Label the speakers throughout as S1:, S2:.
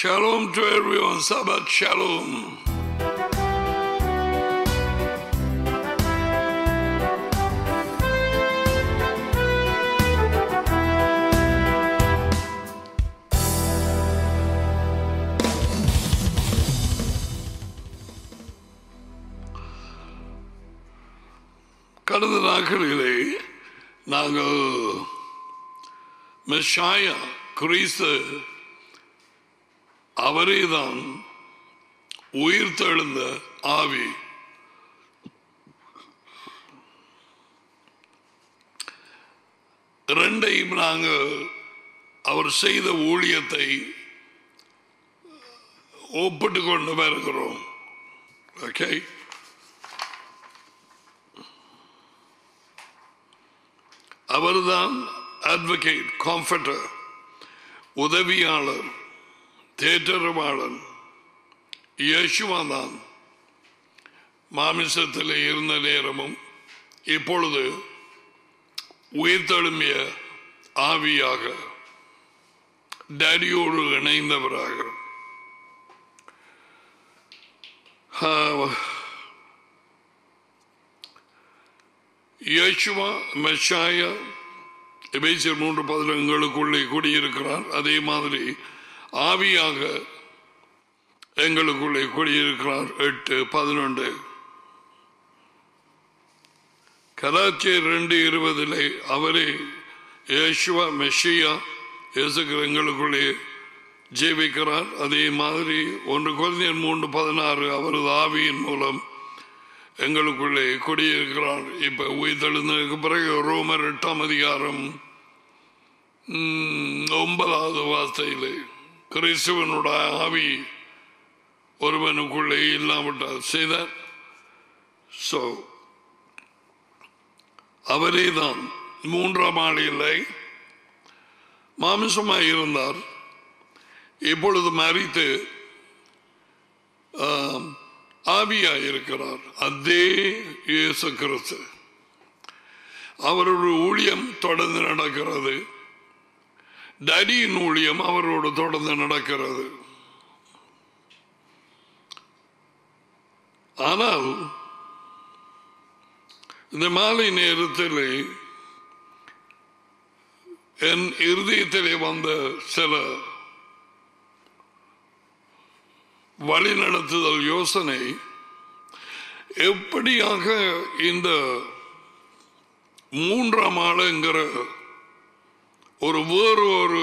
S1: Shalom to everyone. Sabbath Shalom. கடந்த நாட்களிலே நாங்கள் மெஷாயா கிறிஸ்து அவரேதான் உயிர்த்தெழுந்த ஆவி, இரண்டையும் நாங்கள் அவர் செய்த ஊழியத்தை ஒப்பிட்டு கொண்டு வருகிறோம். ஓகே, அவர்தான் அட்வொகேட், காம்ஃபர்டர், உதவியாளர், தேற்றரவாளன். இயேசுவா தான் மாமிசத்தில் இருந்த நேரமும் இப்பொழுது உயிர்த்தெழும்பிய ஆவியாக டேடியோடு இணைந்தவராக இயேசுவா மெஷாயா எபேசியர் 3:10 எங்களுக்குள்ளே குடியிருக்கிறார். அதே மாதிரி ஆவியாக எங்களுக்குள்ளே குடியிருக்கிறார். 8:11 கலாச்சியர் 2:20 அவரே இயேசுவா மெஷியா இயேசு எங்களுக்குள்ளே ஜீவிக்கிறார். அதே மாதிரி 1 கொரிந்தியர் 3:16 அவரது ஆவியின் மூலம் எங்களுக்குள்ளே குடியிருக்கிறார். இப்ப உயிர்த்தெழுந்ததுக்கு பிறகு ரோமர் 8 9வது வார்த்தையிலே கிறிஸ்துவனோட ஆவி ஒருவனுக்குள்ளே இல்லாவிட்டால் செய்தார். சோ அவரே தான் 3ஆம் ஆளில்லை, மாமிசமாய் இருந்தார். இப்பொழுது மரித்து ஆவியாய் இருக்கிறார். அதே இயேசு கிறிஸ்து. அவருடைய ஊழியம் தொடர்ந்து நடக்கிறது. டேடியின் ஊழியம் அவரோடு தொடர்ந்து நடக்கிறது. ஆனால் இந்த மாலை நேரத்தில் என் இருதயத்திலே வந்த சில வழிநடத்துதல் யோசனை, எப்படியாக இந்த 3ஆம் ஆளுங்கிற வேறு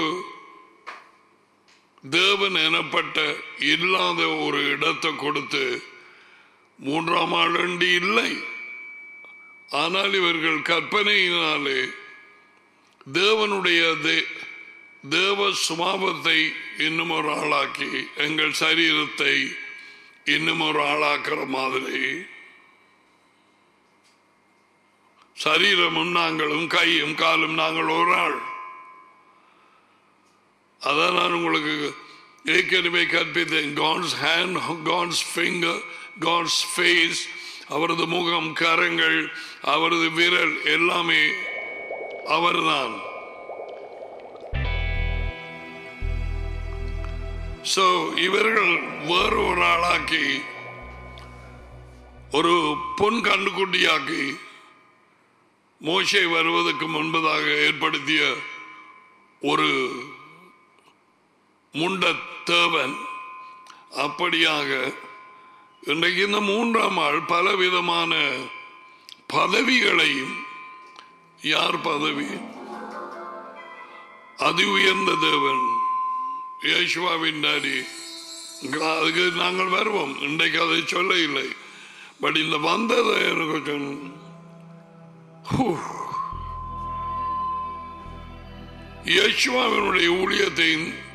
S1: தேவன் எனப்பட்ட இல்லாத ஒரு இடத்தை கொடுத்து 3ஆம் ஆண்டு இல்லை. ஆனால் இவர்கள் கற்பனையினாலே தேவனுடைய தேவ சுபாவத்தை இன்னும் ஒரு ஆளாக்கி எங்கள் சரீரத்தை இன்னும் ஒரு ஆளாக்குற மாதிரி, சரீரமும் நாங்களும் கையும் காலும் நாங்கள் ஒரு ஆள். அதான் நான் உங்களுக்கு ஏற்கனவே கற்பித்தேன். God's hand, God's finger, God's face, அவரது முகம், கரங்கள், அவரது விரல் எல்லாமே அவர்தான். சோ இவர்கள் வேறு ஒரு ஆளாக்கி ஒரு பொன் கண்டுக்குட்டியாக்கி மோசே வருவதற்கு முன்பதாக ஏற்படுத்திய ஒரு முண்ட தேவன். அப்படியாக இன்றைக்கு இந்த 3ஆம் ஆள் பலவிதமான பதவிகளையும், யார் பதவி? அதி உயர்ந்த தேவன் இயேசுவாவின் டாடி. அதுக்கு நாங்கள் வருவோம், இன்றைக்கு அதை சொல்ல இல்லை. பட் இந்த வந்ததை எனக்கு இயேசுவாவினுடைய ஊழியத்தை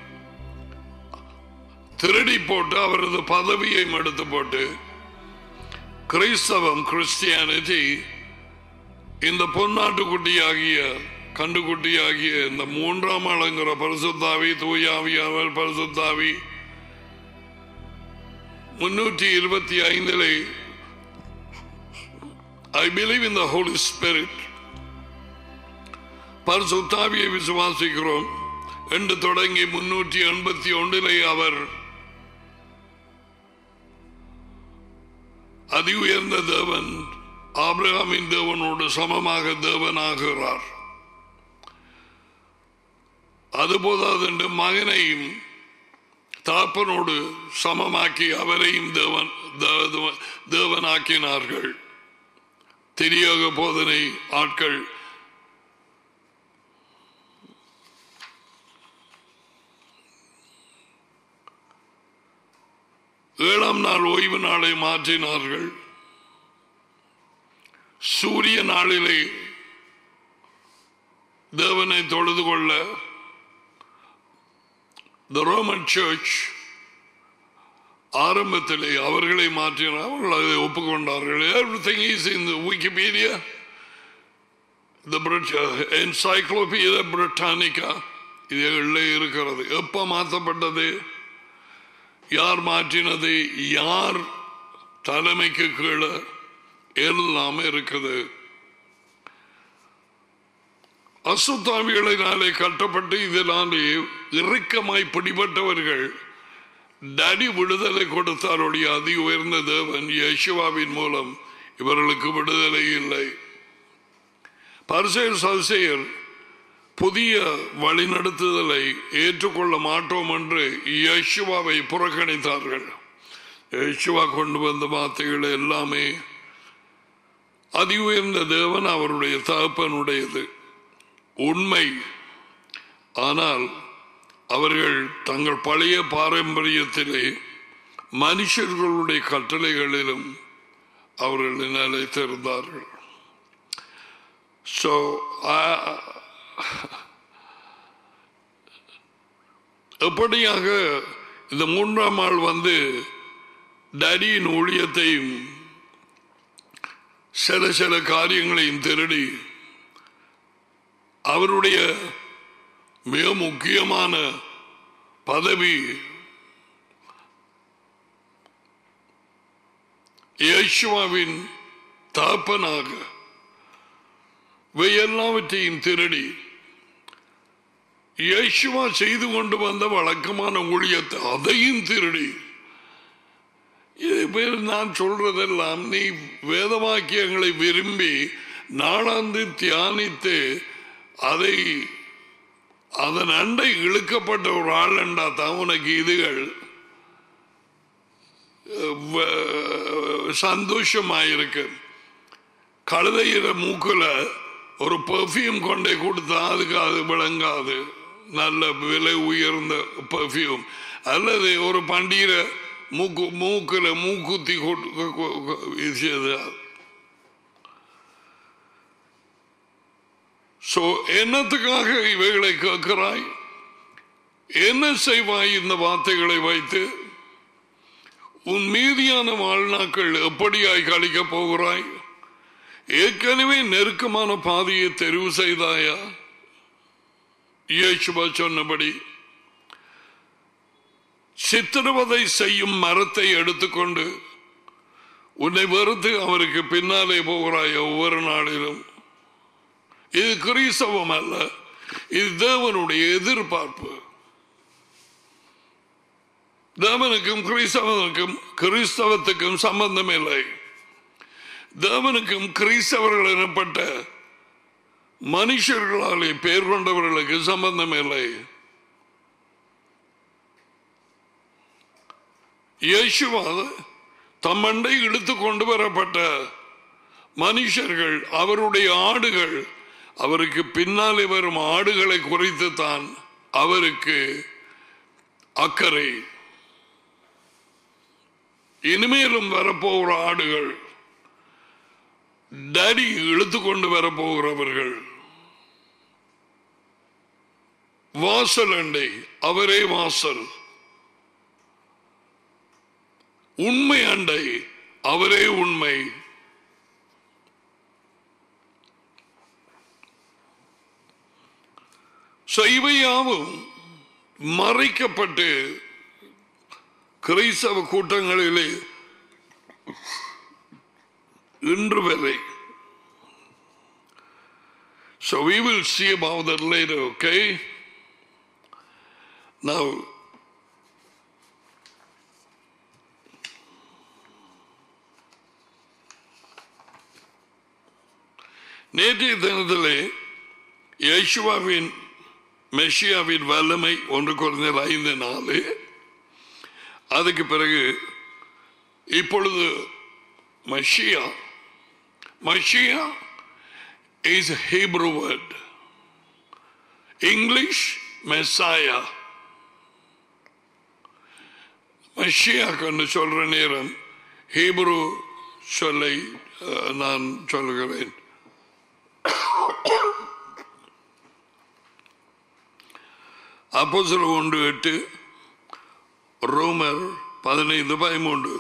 S1: திருடி போட்டு அவரது பதவியை எடுத்து போட்டு கிறிஸ்தவம், கிறிஸ்டியானிட்டி இந்த பொன்னாட்டுக்குட்டியாகிய கண்டுகுட்டியாகிய இந்த 3ஆம் ஆளுங்கிற பரிசுத்தாவி, தூயாவியாவர் பரிசுத்தாவி 325 I believe in the Holy Spirit. பரிசுத்தாவியை விசுவாசிக்கிறோம் என்று தொடங்கி 381 அவர் அதி உயர்ந்த தேவன் ஆபிரகாமின் தேவனோடு சமமாக தேவனாகிறார். அதுபோதாது என்று மகனையும் தாப்பனோடு சமமாக்கி அவரையும் தேவனாக்கினார்கள். திரியோக போதனை ஆட்கள் ஏழாம் நாள் ஓய்வு நாளை மாற்றினார்கள். சூரிய நாளிலே தேவனை தொழுது கொள்ள the Roman Church ஆரம்பத்திலே அவர்களை மாற்றினார். அவர்கள் அதை ஒப்புக்கொண்டார்கள். Everything is in the Wikipedia, the Encyclopedia Britannica இதுகளே இருக்கிறது. எப்ப மாற்றப்பட்டது, யார் மாற்றினது, யார் தலைமைக்கு கீழே எல்லாமே இருக்குது. அசுத்தாவிகளினாலே கட்டப்பட்டு இதனாலே இறுக்கமாய் பிடிபட்டவர்கள் டடி விடுதலை கொடுத்தாருடைய அதி உயர்ந்த தேவன் யேசுவாவின் மூலம் இவர்களுக்கு விடுதலை இல்லை. பரிசேயர் சதுசேயர் புதிய வழிநடத்துதலை ஏற்றுக்கொள்ள மாட்டோம் என்று யேசுவாவை புறக்கணித்தார்கள். யேசுவா கொண்டு வந்த வார்த்தைகள் எல்லாமே அதி உயர்ந்த தேவன் அவருடைய தகப்பனுடையது உண்மை. ஆனால் அவர்கள் தங்கள் பழைய பாரம்பரியத்திலே மனுஷர்களுடைய கட்டளைகளிலும் அவர்கள் நிலைத்திருந்தார்கள். எப்படியாக இந்த மூன்றாம் ஆள் வந்து டடியின் ஊழியத்தையும் சில காரியங்களையும் திருடி அவருடைய மிக முக்கியமான பதவி யேசுவாவின் தகப்பனாக எல்லாவற்றையும் திருடி யேசுவா செய்து கொண்டு வந்த வழக்கமான ஊழியத்தை அதையும் திருடி, இது பேர் நான் சொல்றதெல்லாம் நீ வேதவாக்கியங்களை விரும்பி நாளாந்து தியானித்து அதை அதன் அண்டை இழுக்கப்பட்ட ஒரு ஆள் என்றா தான் உனக்கு இதுகள் சந்தோஷமாயிருக்கு. கழுதையிற மூக்குல ஒரு பெர்ஃப்யூம் கொண்டே கொடுத்தா அதுக்கு அது விளங்காது. நல்ல விலை உயர்ந்த பெர்ஃப்யூம் அல்லது ஒரு பண்டிகை மூக்குல மூக்குத்தி என்னத்துக்காக இவைகளை கேட்கிறாய்? என்ன செய்வாய் இந்த வார்த்தைகளை வைத்து? உன் மீதியான வாழ்நாட்கள் எப்படியாய் கழிக்க போகிறாய்? ஏற்கனவே நெருக்கமான பாதையை தெரிவு செய்தாயா? இயேசுவா சொன்னபடி சித்திரவதை செய்யும் மரத்தை எடுத்துக்கொண்டு உன்னை வெறுத்து அவருக்கு பின்னாலே போகிறாய் ஒவ்வொரு நாளிலும். இது கிறிஸ்தவம் அல்ல, இது தேவனுடைய எதிர்பார்ப்பு. தேவனுக்கும் கிறிஸ்தவத்துக்கும் சம்பந்தம் இல்லை. தேவனுக்கும் கிறிஸ்தவர்கள் எனப்பட்ட மனுஷர்களாலே பெயர் கொண்டவர்களுக்கு சம்பந்தம் இல்லை. இயேசுவா தம்மண்டை இழுத்து கொண்டு வரப்பட்ட மனுஷர்கள், அவருடைய ஆடுகள், அவருக்கு பின்னாலே வரும் ஆடுகளை குறித்து தான் அவருக்கு அக்கறை. இனிமேலும் வரப்போகிற ஆடுகள், டேடி இழுத்து கொண்டு வரப்போகிறவர்கள், வாசல் அண்டை அவரே வாசல், உண்மை அண்டை அவரே உண்மை. இவையாவும் மறைக்கப்பட்டு கிறிஸ்தவ கூட்டங்களிலே இன்று வரை. So we will see about that later, okay? Now, நேற்றைய தினத்திலே இயேசுவின் மெஷியாவின் வல்லமை 1 Corinthians 5:4. அதுக்கு பிறகு இப்பொழுது மஷியா is a Hebrew word. English Messiah. மஷியா என்று சொல்ற நேரம் ஹீப்ரு சொல்லை நான் சொல்கிறேன். அப்போஸ்தலர் 1:8, ரோமர் 15:13.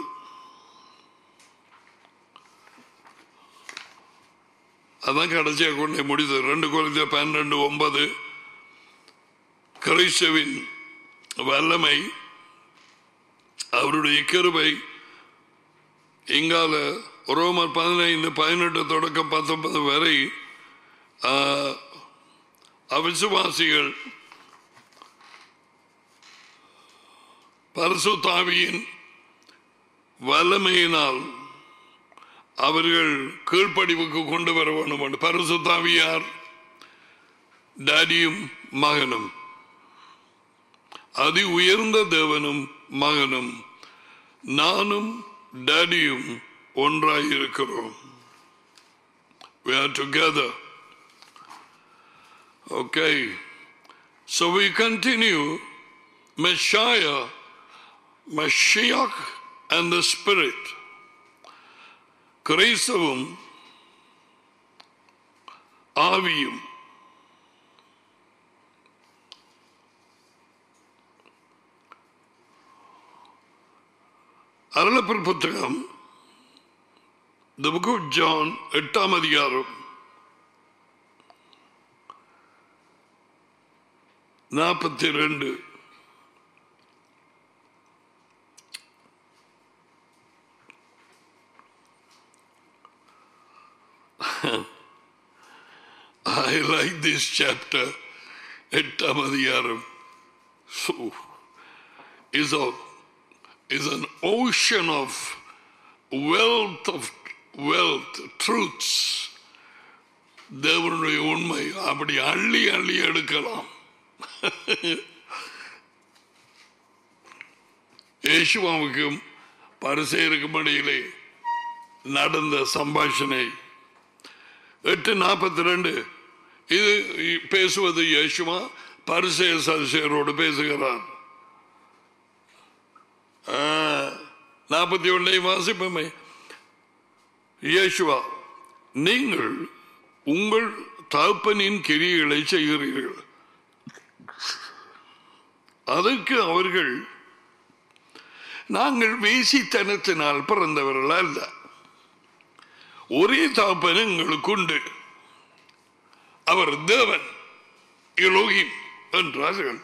S1: அதான் கடைசியாக கொண்டே முடிந்தது. 2 Corinthians 12:9 கிறிஸ்துவின் வல்லமை அவருடைய கிருபை. இங்கால ரோமர் 15:18 தொடக்கம் 19 வரை அவிசுவாசிகள் பரிசுத்த ஆவியின் வல்லமையினால் அவர்கள் கீழ்ப்படிவுக்கு கொண்டு வர வேண்டும். பரிசுத்த ஆவியார் டாடியும் மகனும், அதி உயர்ந்த தேவனும் மகனும், நானும் டாடியும் ஒன்றாயிருக்கிறோம். We are together. Okay. So we continue Messiah, Mashiach and the Spirit. கிறிஸ்துவும் ஆவியும். அருளப்பர் புத்தகம் The Book of John 8ஆம் அதிகாரம் 42. I like this chapter. 8ஆம் அதிகாரம் is an ocean of wealth, truths. தேவனுடைய உண்மை அப்படி அள்ளி அள்ளி எடுக்கலாம். இயேசுவுக்கும் பரிசேயருக்கும் இடையிலே நடந்த சம்பாஷணை 8:42. இது பேசுவது இயேசுவா பரிசேய சதுசேயரோடு பேசுகிறார். 41 வாசிப்போமே. இயேசுவா, நீங்கள் உங்கள் தகப்பனின் கிரியைகளை செய்கிறீர்கள். அதற்கு அவர்கள், நாங்கள் வேசித்தனத்தினால் பிறந்தவர்கள் அல்ல, ஒரே தகப்பன் எங்களுக்கு உண்டு, அவர் தேவன் எலோகிம் என்றார்கள்.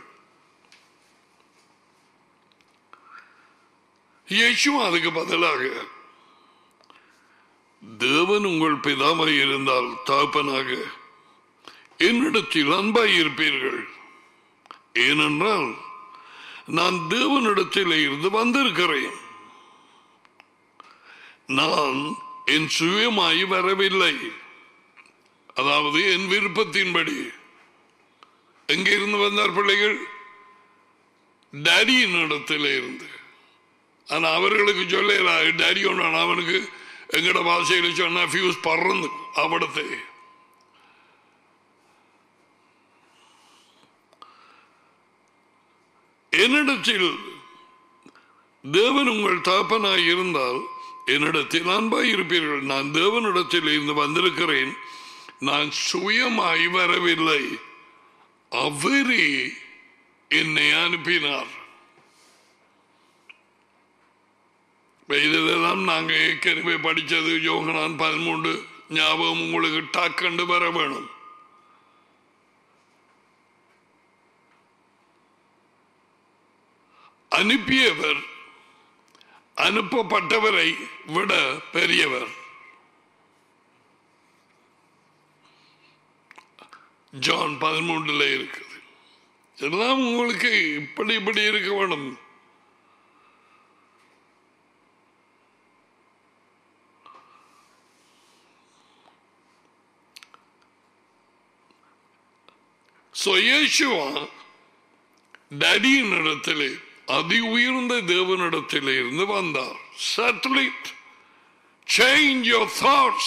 S1: இயேசுவா அதுக்கு பதிலாக, தேவன் உங்கள் பிதாவாய் இருந்தால் தகப்பனாக என்னிடத்தில் அன்பாய் இருப்பீர்கள். ஏனென்றால் நான் தேவனிடத்தில் இருந்து வந்திருக்கிறேன். நான் என் சுயமாய் வரவில்லை, அதாவது என் விருப்பத்தின்படி. எங்கிருந்து வந்தார் பிள்ளைகள்? டாடியின் இடத்தில் இருந்து. ஆனா அவர்களுக்கு சொல்ல டாடி ஒன்றான், அவனுக்கு எங்கட பாஷையில் சொன்னா ஃபியூஸ் பறந்து அவிடத்தை. என்னிடத்தில் தேவன் உங்கள் தகப்பனாய் இருந்தால் என்னிடத்தில் அன்பாய் இருப்பீர்கள். நான் தேவனிடத்தில் இருந்து வந்திருக்கிறேன், நான் சுயமாய் வரவில்லை, அவரே என்னை அனுப்பினார். இதெல்லாம் நாங்க ஏற்கனவே படிச்சது. யோகனான் 13 ஞாபகம் உங்களுக்கு டாக்கண்டு வர வேணும். அனுப்பியவர் அனுப்பப்பட்டவரை விட பெரியவர். ஜான் 13 இருக்குது. எல்லாம் உங்களுக்கு இப்படி இப்படி இருக்க வேணும். இயேசுவா டடியின் இடத்திலே அதி உயர்ந்த தேவனிடத்திலே இருந்து வந்தார். Settle it. Change your thoughts.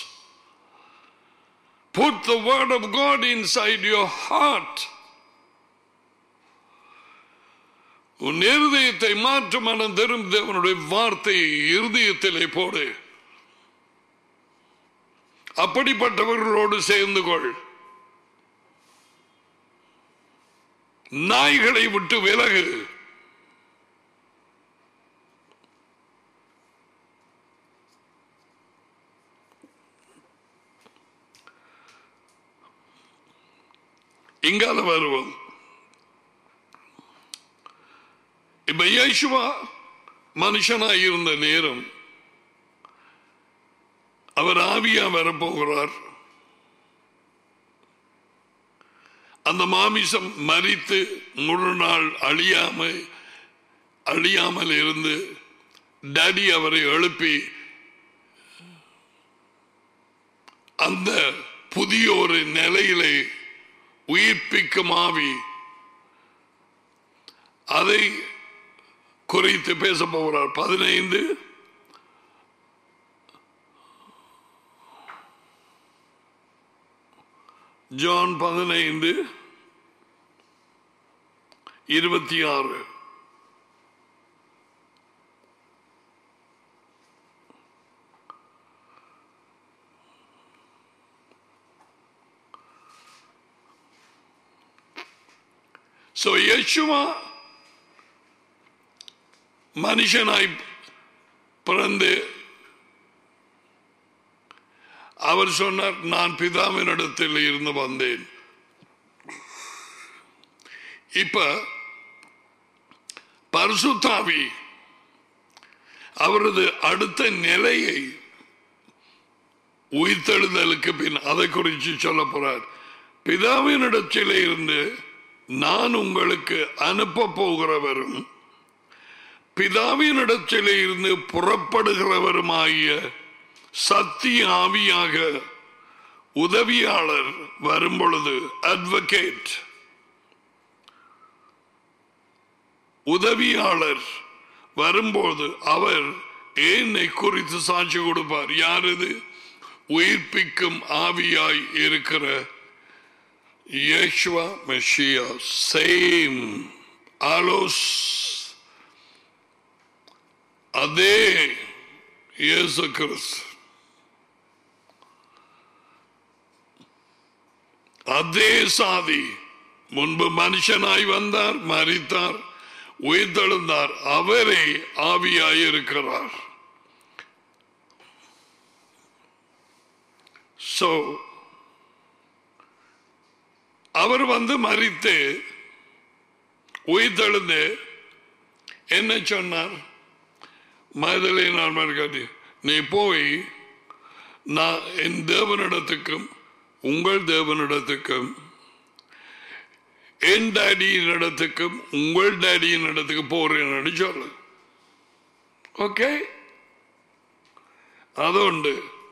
S1: Put the word of God inside your heart. உன் இருதயத்தை மாற்று மனம் தரும் தேவனுடைய வார்த்தையை இருதயத்திலே போடு. அப்படிப்பட்டவர்களோடு சேர்ந்து கொள். நாய்களை விட்டு விலகு. இங்கால வருவோம். இப்ப இயேசுவா மனுஷனாய் இருந்த நேரம் அவர் ஆவியா வரப்போகிறார். அந்த மாமிசம் மரித்து 3 நாள் அழியாமல் இருந்து டாடி அவரை எழுப்பி அந்த புதிய ஒரு நிலையிலே உயிர்ப்பிக்கும் ஆவி, அதை குறித்து பேச போகிறார். 15 ஜான் 15:26. யேசுவா மனுஷனாய் பிறந்து அவர் சொன்னார், நான் பிதாவினிடத்தில் இருந்து வந்தேன். இப்ப பரிசுத்த ஆவி அவரது அடுத்த நிலையை உயிர்த்தெழுதலுக்கு பின் அதை குறித்து சொல்ல போறார். பிதாவினிடத்திலே இருந்து நான் உங்களுக்கு அனுப்ப போகிறவரும் பிதாவினிடத்திலே இருந்து புறப்படுகிறவருமாகிய சத்திய ஆவியாக உதவியாளர் வரும்பொழுது, அட்வொகேட் உதவியாளர் வரும்போது அவர் என்னை குறித்து சாட்சி கொடுப்பார். யார் இது? உயிர்ப்பிக்கும் ஆவியாய் இருக்கிற இயேசுவா மெஷியா. சேம் ஆலோஸ், அதே இயேசு கிறிஸ்து, அதே சாதி. முன்பு மனுஷனாய் வந்தார், மரித்தார், உயிர்த்தெழுந்தார். அவரே ஆவியாய் இருக்கிறார். அவர் வந்து மரித்து உயிர்த்தெழுந்து என்ன சொன்னார்? மதலை நான் மறுக்காது, நீ போய் நான் என் தேவனிடத்துக்கும் உங்கள் தேவனிடத்துக்கும் என் டாடியின் இடத்துக்கும் உங்கள் டாடியின் இடத்துக்கு போறேன்னு சொல்லு. ஓகே, അതുകൊണ്ട്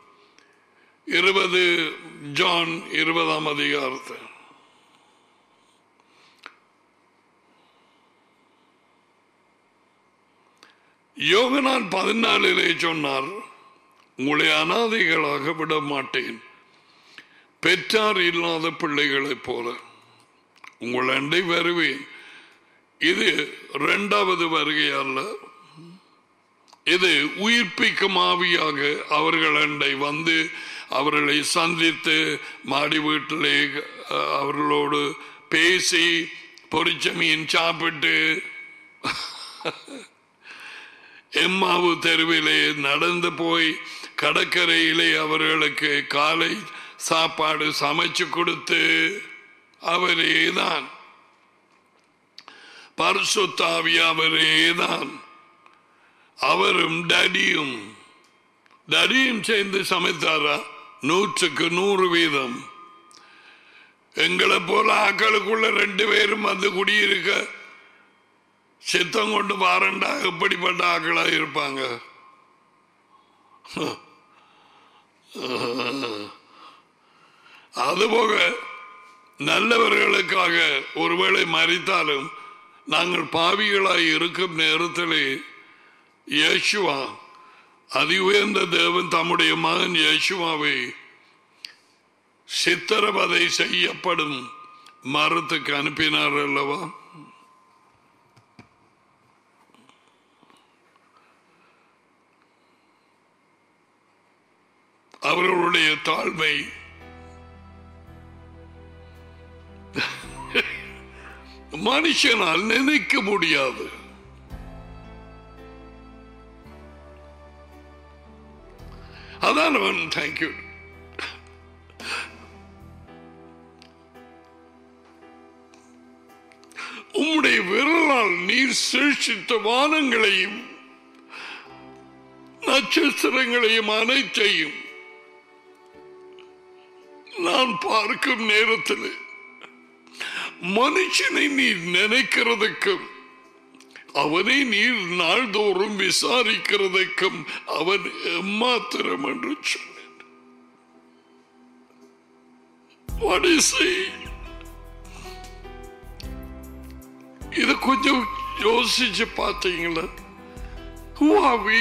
S1: 20 ஜான் 20ஆம் அதிகாரத்தை யோகனான் 14 சொன்னார், உங்களை அனாதைகளாக விட மாட்டேன், பெற்றார் இல்லாத பிள்ளைகளைப் போல உங்கள் அண்டை வருவேன். இது 2வது வருகை அல்ல, இது உயிர்ப்பிக்கும் ஆவியாக அவர்கள் அண்டை வந்து அவர்களை சந்தித்து மாடி வீட்டிலே அவர்களோடு பேசி பொரிச்ச மீன் சாப்பிட்டு எம்மாவு தெருவிலே நடந்து போய் கடற்கரையிலே அவர்களுக்கு காலை சாப்பாடு சமைச்சு கொடுத்து, அவரேதான் பரிசுத்த ஆவி, அவரேதான். அவரும் டடியும் சேர்ந்து சமைத்தாரா? 100க்கு 100%. எங்களை போல ஆக்களுக்குள்ள 2 பேரும் வந்து குடியிருக்க சித்தம் கொண்டு பாரண்டா எப்படிப்பட்ட ஆக்களா இருப்பாங்க. அதுபோக நல்லவர்களுக்காக ஒருவேளை மரித்தாலும் நாங்கள் பாவிகளாய் இருக்கும் நேரத்திலே இயேசுவா அதி உயர்ந்த தேவன் தம்முடைய மகன் இயேசுவாவை சித்திரவதை செய்யப்படும் மரத்துக்கு அனுப்பினார் அல்லவா? அவர்களுடைய தாழ்மை மனுஷனால் நினைக்க முடியாது. அதான் அவன் தேங்க்யூ. உம்முடைய விரலால் நீர் சிருஷ்டித்த வானங்களையும் நட்சத்திரங்களையும் அனைத்தையும் நான் பார்க்கும் நேரத்தில் மனுஷனை நீர் நினைக்கிறதுக்கும் அவனை நீர் நாள்தோறும் விசாரிக்கிறதுக்கும் அவன் எம்மாத்திரம் என்று சொன்னேன். இத கொஞ்சம் யோசிச்சு பார்த்தீங்களா? Who are we?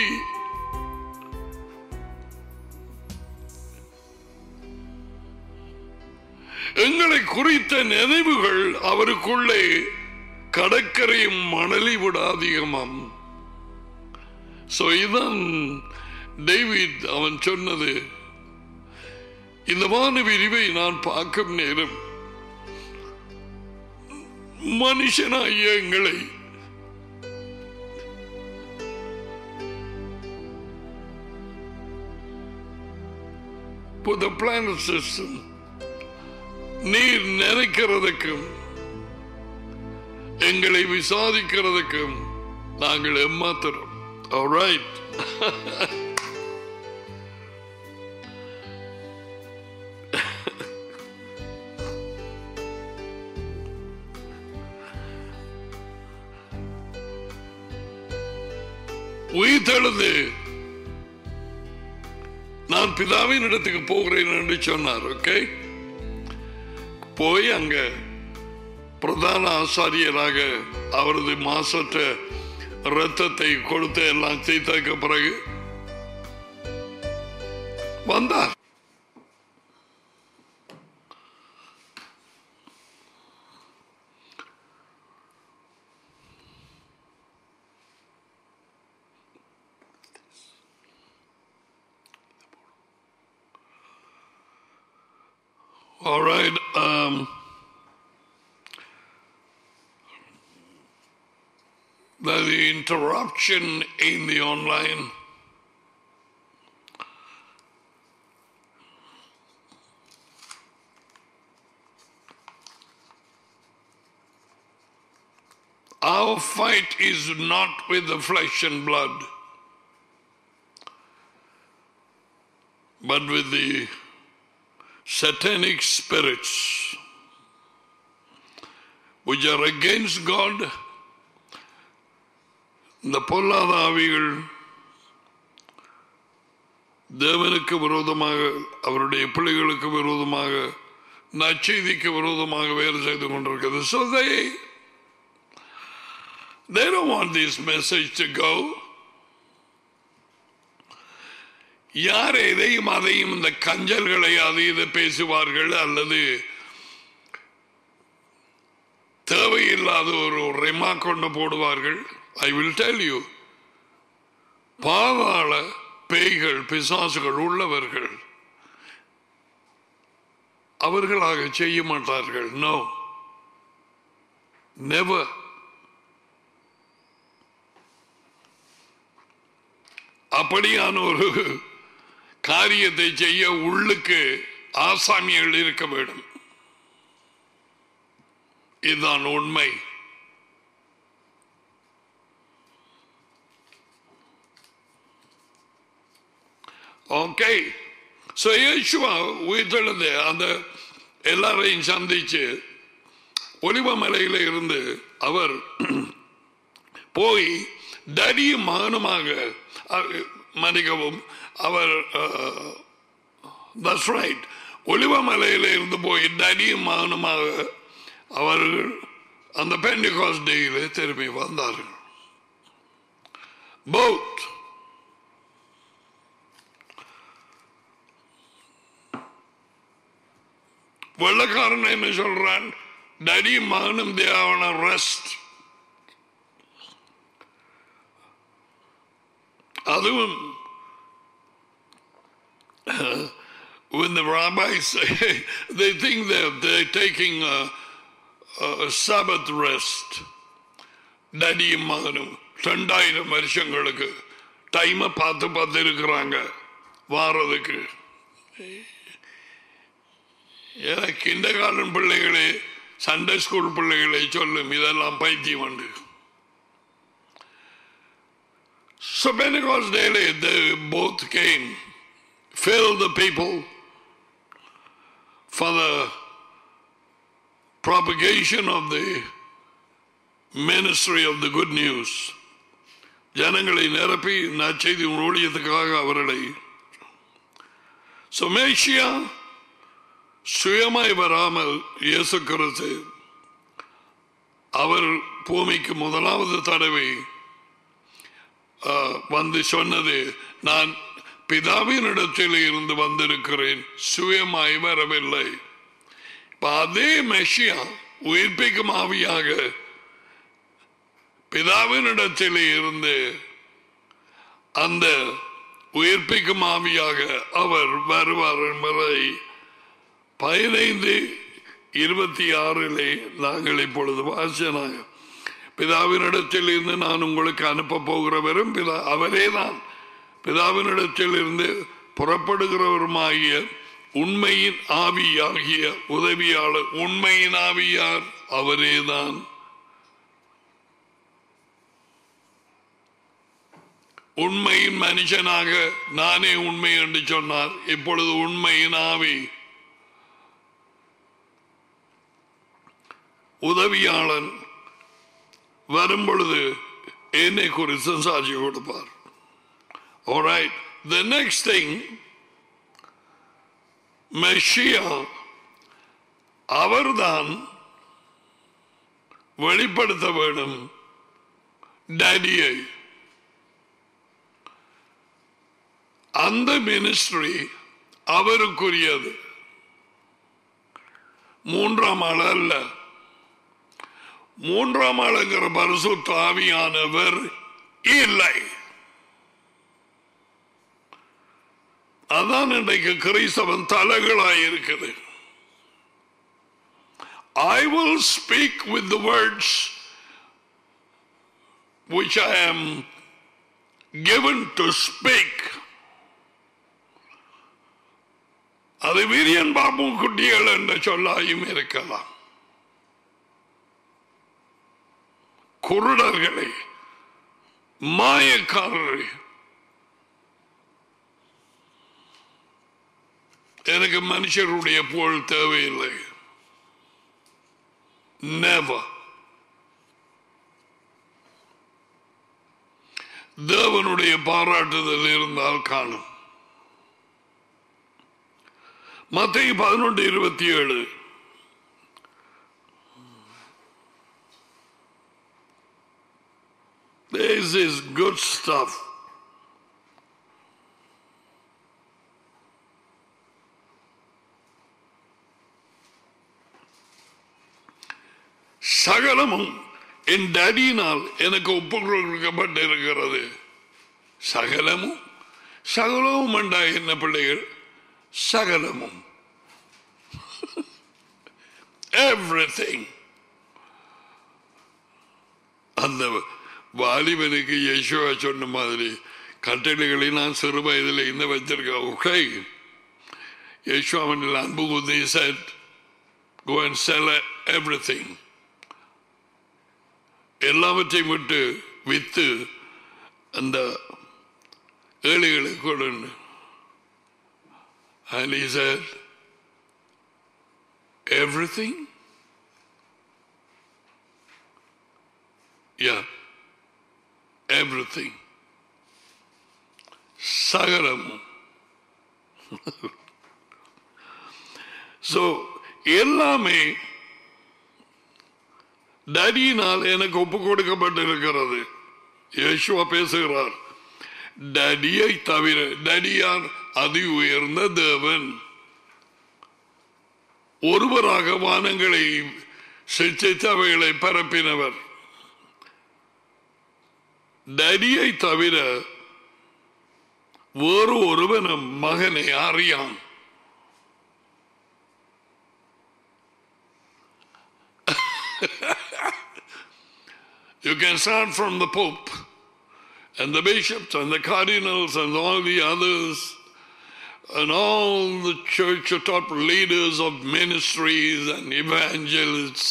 S1: எங்களை குறித்த நினைவுகள் அவருக்குள்ளே கடற்கரையும் மணலி விட அதிகமாம். இதான் டேவிட் அவன் சொன்னது. இந்த வான விரிவை நான் பார்க்கும் நேரம் மனுஷனாகிய எங்களை புது பிளானட் சிஸ்டம் நீர் நினைக்கிறதுக்கும் எங்களை விசாரிக்கிறதுக்கும் நாங்கள் எம்மாத்திரம். Alright. உயிர்த்தெழுந்து நான் பிதாவின் இடத்துக்கு போகிறேன் என்று சொன்னார். ஓகே, போய் அங்க பிரதான ஆசாரியராக அவரது மாசற்ற இரத்தத்தை கொடுத்து எல்லாம் செய்ததுக்கு பிறகு வந்தார். All right. There's the interruption in the online. Our fight is not with the flesh and blood, but with the satanic spirits which are against God. இந்த பொல்லாத ஆவிகள் தேவனுக்கு விரோதமாக, அவருடைய பிள்ளைகளுக்கு விரோதமாக, நற்செய்திக்கு விரோதமாக வேறு செய்து கொண்டிருக்கிறது. So they don't want this message to go. யார் எதையும் அதையும் இந்த கஞ்சல்களை அதை இதை பேசுவார்கள் அல்லது தேவையில்லாத ஒரு ரெமா கொண்டு போடுவார்கள். I will tell you, பாதாள பேய்கள் பிசாசுகள் உள்ளவர்கள் அவர்களாக செய்ய மாட்டார்கள். No, never. அப்படியான ஒரு காரியத்தை செய்ய உள்ளுக்கு ஆசாமிகள் இருக்க வேண்டும். இதுதான் உண்மை. ஓகே, இயேசுவா உயிர்த்தெழுந்து அந்த எல்லாரையும் சந்திச்சு ஒலிவமலையில இருந்து அவர் போய் தடியும் மகனுமாக மன்னிக்கவும் அவர் that's right, ஒலிவமலையில இருந்து போய் டடியும் மகனுமாக அவர்கள் அந்த பெண்டிகாஸ்ட் டேயிலே திரும்பி வந்தார்கள். Both. வெள்ளக்காரன் என்ன சொல்றான்? டடியும் மகனும் தேவன ரெஸ்ட். அதுவும் when the rabbis say, they think that they're taking a Sabbath rest. டடியும் மகனும் 2000 வருஷங்களுக்கு டைமை பார்த்து இருக்கிறாங்க வாரதுக்கு. கிண்டர்கார்டன் பிள்ளைகளே, சண்டே ஸ்கூல் பிள்ளைகளை சொல்லும் இதெல்லாம் பைத்தியம் உண்டு. So Pentecost Day, they both came, filled the people for the propagation of the ministry of the good news. ஜனங்களை நிரப்பி நற்செய்தி ஊழியத்துக்காக அவர்களை. So மேசியா சுயமாய் வராமல் இயேசு கிறிஸ்து அவர் பூமிக்கு முதலாவது தடவை வந்து சொன்னது, நான் பிதாவினிடத்தில் இருந்து வந்திருக்கிறேன், சுயமாய் வரவில்லை. அதே மெஷியா உயிர்ப்பிக்கும் ஆவியாக பிதாவினிடத்தில் இருந்து அந்த உயிர்ப்பிக்கும் ஆவியாக அவர் வருவார் என்பதை 15:26 நாங்கள் இப்பொழுது வாசினாங்க. பிதாவினிடத்தில் இருந்து நான் உங்களுக்கு அனுப்ப போகிறவரும் அவரேதான், பிதாவினிடத்தில் இருந்து புறப்படுகிறவருமாகிய உண்மையின் ஆவியாகிய உதவியாளர். உண்மையின் ஆவியார் அவரேதான். உண்மையின் மனுஷனாக நானே உண்மை என்று சொன்னார். இப்பொழுது உண்மையின் ஆவி உதவியாளன் வரும் பொழுது என்னை குறித்து சாட்சி கொடுப்பார். Alright, the next thing, Messiah அவர்தான் வெளிப்படுத்த வேண்டும் டேடியை. அந்த மினிஸ்ட்ரி அவருக்குரியது, மூன்றாம் ஆள் அல்ல. மூன்றாம் ஆளுங்கிற பரிசுத்த ஆவியானவர் இல்லை. அதான் இன்றைக்கு கிறிஸ்தவன் தலைகளாயிருக்குது. I will speak with the words which I am given to speak. அது வீரியன் பாபு குட்டிகள் என்ற சொல்லாயும் இருக்கலாம். குருடர்களை, மாயக்காரரை, எனக்கு மனுஷருடைய புகழ் தேவையில்லை. Never. தேவனுடைய பாராட்டுதல் இருந்தால் காணும். மத்தேயு 11:27. This is good stuff. சகலமும் என் டேடியினால் எனக்கு ஒப்புக்கொடுக்கப்பட்டிருக்கிறது. சகலமும் சகலமும் அண்டா என்ன பிள்ளைகள், சகலமும் எவ்ரிதிங். அந்த வாலிபனுக்கு யேசுவா சொன்ன மாதிரி கட்டளைகளை நான் சிறு வயதில் இந்த வச்சிருக்கேன். ஓகே, யேசுவாவின் அன்பு கூர்ந்து said, go and sell everything. எல்லாவற்றையும் விட்டு வித்து அந்த ஏழைகளுக்கு கொடுன்னு. And he said, everything? Yeah, everything. சகலம். சோ எல்லாமே டடியினால் எனக்கு ஒப்பு கொடுக்கப்பட்டிருக்கிறது. யேசுவா பேசுகிறார், டடியை தவிர. டடியார் அதி உயர்ந்த தேவன், ஒருவராக வானங்களை சிருஷ்டித்து அவைகளை பரப்பினவர். டடியை தவிர வேறு ஒருவனும் மகனை அறியான். You can start from the Pope and the bishops and the cardinals and all the others and all the church top leaders of ministries and evangelists,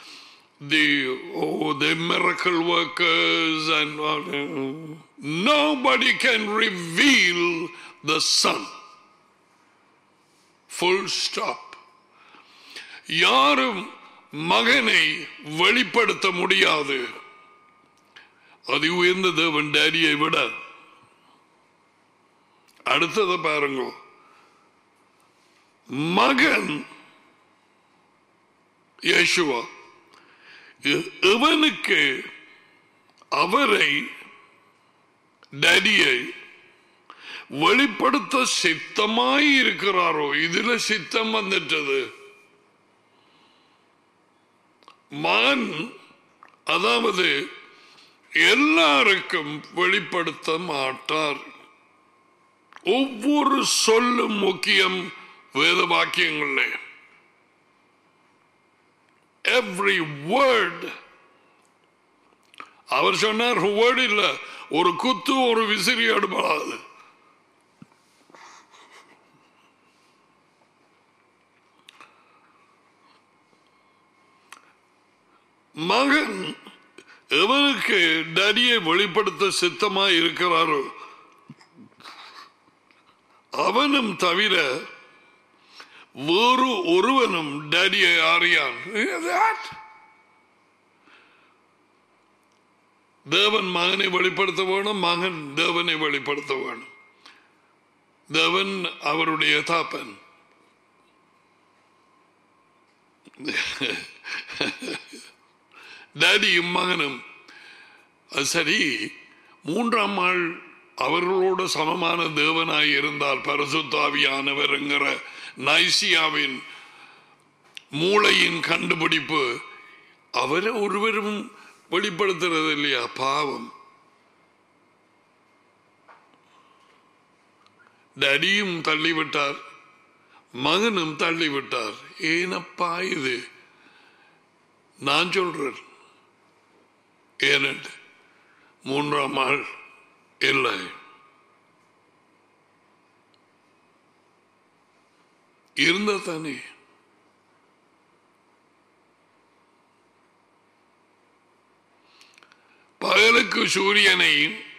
S1: the miracle workers, and nobody can reveal the Son. Full stop. யாரும் மகனை வெளிப்படுத்த முடியாது. அது உயர்ந்த தேவன் டேடியை விட. அடுத்ததை பாருங்க, மகன் யேசுவா இவனுக்கு அவரை டேடியை வெளிப்படுத்த சித்தமாய் இருக்கிறாரோ, இதுல சித்தம் வந்துட்டது. மகன் அதாவது எல்லாருக்கும் வெளிப்படுத்த மாட்டார். ஒவ்வொரு சொல்லும் முக்கியம் வேத வாக்கியங்களே. Every word. அவர் சொன்னார், வேர்டு இல்ல, ஒரு குத்து ஒரு விசிறி அடுபடாது. மகன் எவனுக்கு டடியை வெளிப்படுத்த சித்தமாய் இருக்கிறாரோ அவனும் தவிர வேறு ஒருவனும் டடியை அறியான். தேவன் மகனை வெளிப்படுத்த வேணும், மகன் தேவனை வெளிப்படுத்த வேணும். தேவன் அவருடைய தாப்பன். டேடியும் மகனும். சரி, மூன்றாம் ஆள் அவர்களோடு சமமான தேவனாய் இருந்தால் பரிசுத்த ஆவியானவர் என்கிற நைசியாவின் மூளையின் கண்டுபிடிப்பு அவரை ஒருவரும் வெளிப்படுத்துறது இல்லையா? பாவம். டேடியும் தள்ளிவிட்டார், மகனும் தள்ளிவிட்டார். ஏனப்பா இது? நான் சொல்றேன், ஏனென்று மூன்றாம் ஆள் இல்லை. இருந்த தானே. பகலுக்கு சூரியனை,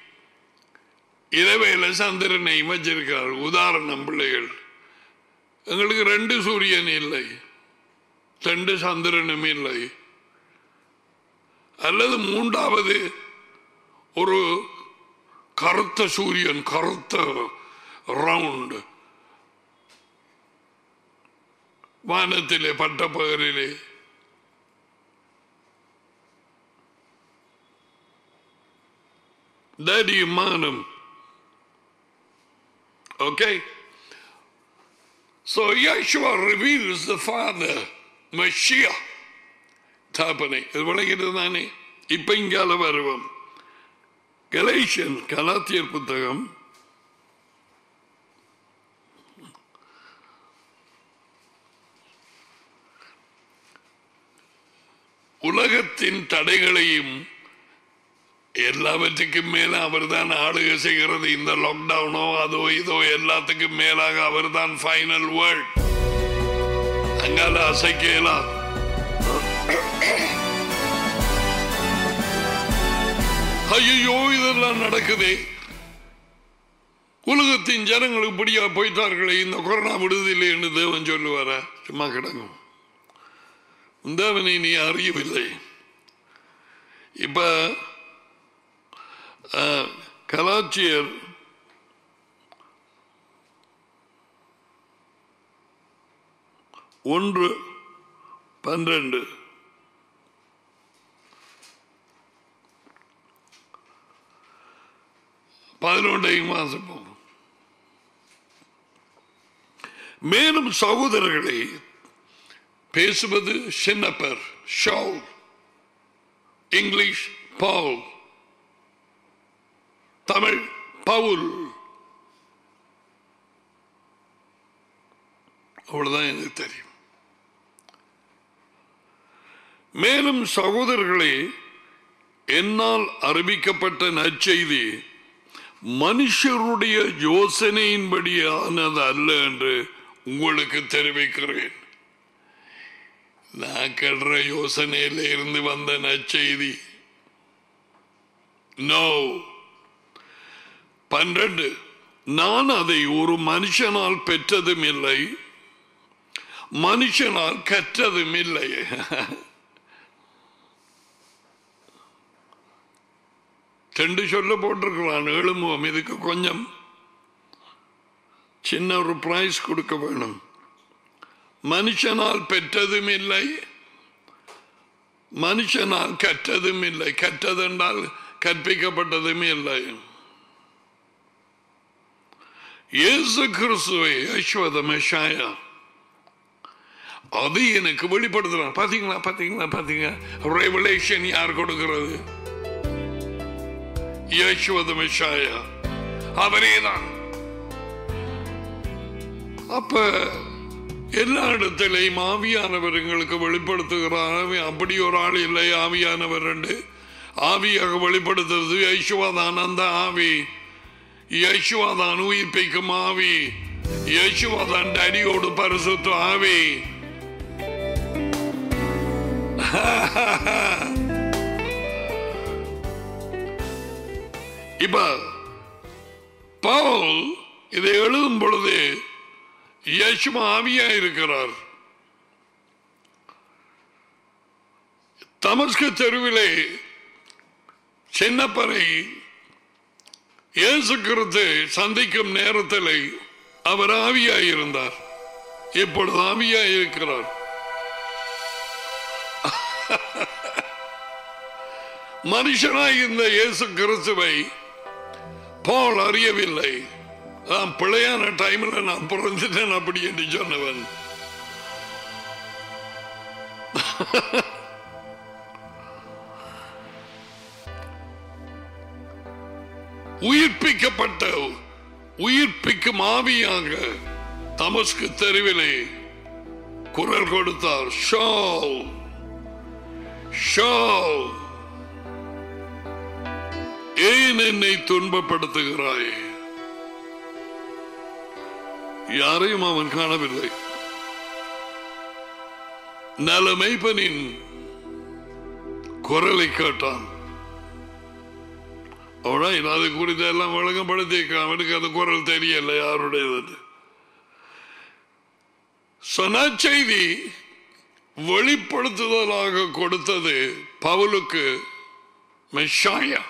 S1: இரவேல சந்திரனை வச்சிருக்கிறார். உதாரணம், பிள்ளைகள், எங்களுக்கு 2 சூரியன் இல்லை, 2 சந்திரனும் இல்லை. அல்லது மூன்றாவது ஒரு கருத்த சூரியன், கருத்த ரவுண்ட் வானத்திலே பட்ட பகலிலே. டேடியும் மகனும். Okay, so Yeshua reveals the Father, Messiah, தாப்பனை. இது விளங்கிட்டு தானே? இப்ப இங்கால வருவோம். கலேஷியன், கலாத்தியர் புத்தகம் உலகத்தின் தடைகளையும் எல்லாவற்றுக்கும் மேல அவர் தான் ஆளுகை செய்கிறது. இந்த லாக்டவுனோ அதோ இதோ எல்லாத்துக்கும் மேலாக அவர் தான் ஃபைனல் வேர்ட். அங்கால அசைக்கலாம். ஐயோ, இதெல்லாம் நடக்குதே, உலகத்தின் ஜனங்களுக்கு இப்படியா போயிட்டார்களே, இந்த கொரோனா விடுதில்லை என்று தேவன் சொல்லுவார? சும்மா கிடங்கும். தேவனை நீ அறியவில்லை. இப்ப கலாச்சியர் 1:12 11 வாசிப்போம். மேலும் சகோதரர்களை, பேசுவது சின்னப்பர் Shaul, English Paul, Tamil Paul. அவ்வளவுதான் எனக்கு தெரியும். மேலும் சகோதரர்களே, என்னால் அறிவிக்கப்பட்ட நற்செய்தி மனுஷருடைய யோசனையின்படியானது அல்ல என்று உங்களுக்கு தெரிவிக்கிறேன். நான் கடுற யோசனையில இருந்து வந்த நற்செய்தி நோ. 12 நான் அதை ஒரு மனுஷனால் பெற்றதும் இல்லை, மனுஷனால் கற்றதும் இல்லை. ரெண்டு சொல்ல போட்டிருக்கிறான். எழுமுகம். இதுக்கு கொஞ்சம் சின்ன ஒரு பிரைஸ் கொடுக்க வேணும். மனுஷனால் பெற்றதும் இல்லை, மனுஷனால் கற்றதும் இல்லை. கற்றதென்றால் கற்பிக்கப்பட்டதும் இல்லை. இயேசு கிறிஸ்துவை யெகோவா மெஷாயா அது எனக்கு வெளிப்படுத்துறான். பாத்தீங்களா பாத்தீங்களா பாத்தீங்க. ரெவலேஷன் யார் கொடுக்கிறது? யெகோவா மெஷாயா, அவரேதான். அப்ப எல்லா இடத்திலையும் ஆவியானவர் எங்களுக்கு வெளிப்படுத்துகிறார். அப்படி ஒரு ஆள் இல்லை ஆவியானவர் என்று. ஆவியாக வெளிப்படுத்துறது யெகோவா தான். அந்த ஆவி யெகோவா தான் உயிர்ப்பிக்கும் ஆவி. யெகோவா தான் அடியோடு பரிசுத்த ஆவி. இப்ப பவுல் இதை எழுதும் பொழுது யெகோவா ஆவியா இருக்கிறார். தமஸ்கு தெருவிலே சின்னப்பரை இயேசு கிறிஸ்து சந்திக்கும் நேரத்தில் அவர் ஆவியாய் இருந்தார். இப்பொழுது ஆவியாய் இருக்கிறார். மனுஷனாய் இந்த இயேசு கிறிஸ்துவை பவுல் அறியவில்லை. நான் பிழையான டைம்ல நான் பிறந்துட்டேன் அப்படி என்று சொன்னவன். உயிர்ப்பிக்கப்பட்ட உயிர்ப்பிக்கும் ஆவியாக தமஸ்கு தெருவிலே குரல் கொடுத்தார். ஷவுல், ஷவுல், ஏன் என்னை துன்பப்படுத்துகிறாய்? யாரையும் அவன் காணவில்லை. நலமைப்பனின் குரலை கேட்டான். அது குறித்து எல்லாம் வழங்கப்படுத்தி அவனுக்கு அந்த குரல் தெரியல யாருடையது. நற்செய்தி வெளிப்படுத்துதலாக கொடுத்தது பவுலுக்கு மெஷாயா,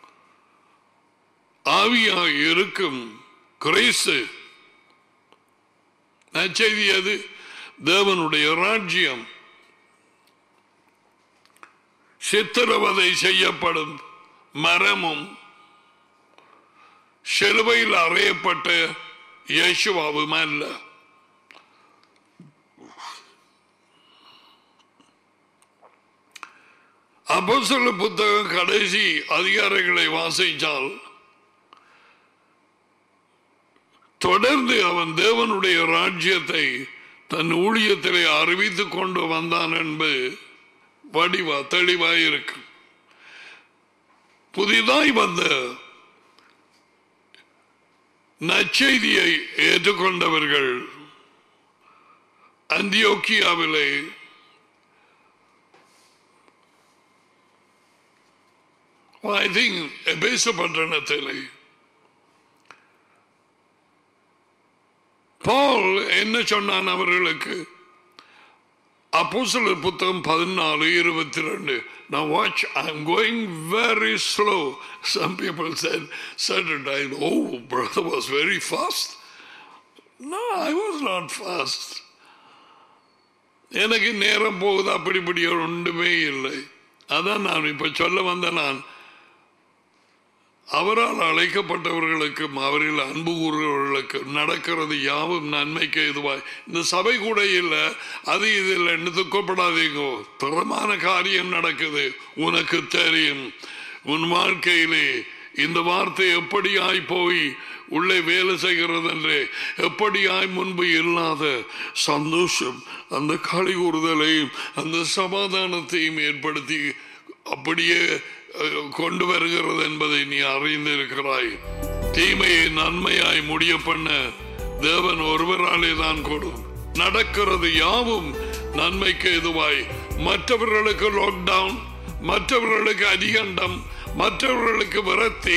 S1: ஆவியாக இருக்கும் கிறிஸ்து. நற்செய்தி அது தேவனுடைய ராஜ்யம். சித்திரவதை செய்யப்படும் மரமும் சிலுவையில் அறையப்பட்ட இயேசுவும் அல்ல. அப்போஸ்தலர் புத்தகம் கடைசி அதிகாரங்களை வாசித்தால் தொடர்ந்து அவன் தேவனுடைய ராஜ்யத்தை தன் ஊழியத்திலே அறிவித்துக் கொண்டு வந்தான் என்பது வடிவா தெளிவாயிருக்கு. புதிதாய் வந்த நற்செய்தியை ஏற்றுக்கொண்டவர்கள் அந்தியோக்கியாவிலே I think எபேசு பட்டணத்திலே பவுல் என்ன சொன்னான் அவர்களுக்கு? அப்போஸ்தலர் புத்தகம் 14:22. Now watch, I'm going very slow. Some people said certain time, oh, brother was very fast. No, I was not fast. எனக்கு நேரம் போகுது, அப்படி ஒன்றுமே இல்லை. அதான் நான் இப்ப சொல்ல வந்த, நான் அவரால் அழைக்கப்பட்டவர்களுக்கும் அவரில் அன்பு கூறுகிறவர்களுக்கு நடக்கிறது யாவும் நன்மைக்கு எதுவாய். இந்த சபை கூட இல்லை, அது இதில் என்ன துக்கப்படாதீங்கோ, தரமான காரியம் நடக்குது. உனக்கு தெரியும் உன் வாழ்க்கையிலே இந்த வார்த்தை எப்படியாய் போய் உள்ளே வேலை செய்கிறது என்று, எப்படியாய் முன்பு இல்லாத சந்தோஷம், அந்த களி கூறுதலையும் அந்த சமாதானத்தையும் ஏற்படுத்தி அப்படியே கொண்டு வருகிறது என்பதை நீ அறிந்திருக்கிறாய். தீமையை நன்மையாய் முடிய பண்ண தேவன் ஒருவராலே தான் கொடும். நடக்கிறது யாவும் நன்மைக்கு எதுவாய். மற்றவர்களுக்கு லாக்டவுன், மற்றவர்களுக்கு அதிகண்டம், மற்றவர்களுக்கு விரக்தி.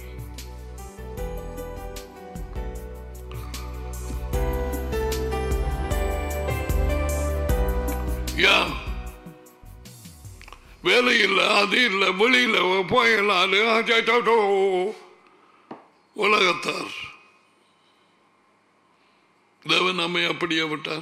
S1: வேலை இல்லை, அது இல்லை, வெளியில போயலாது உலகத்தார். தேவன் நம்மை அப்படியே விட்டார்.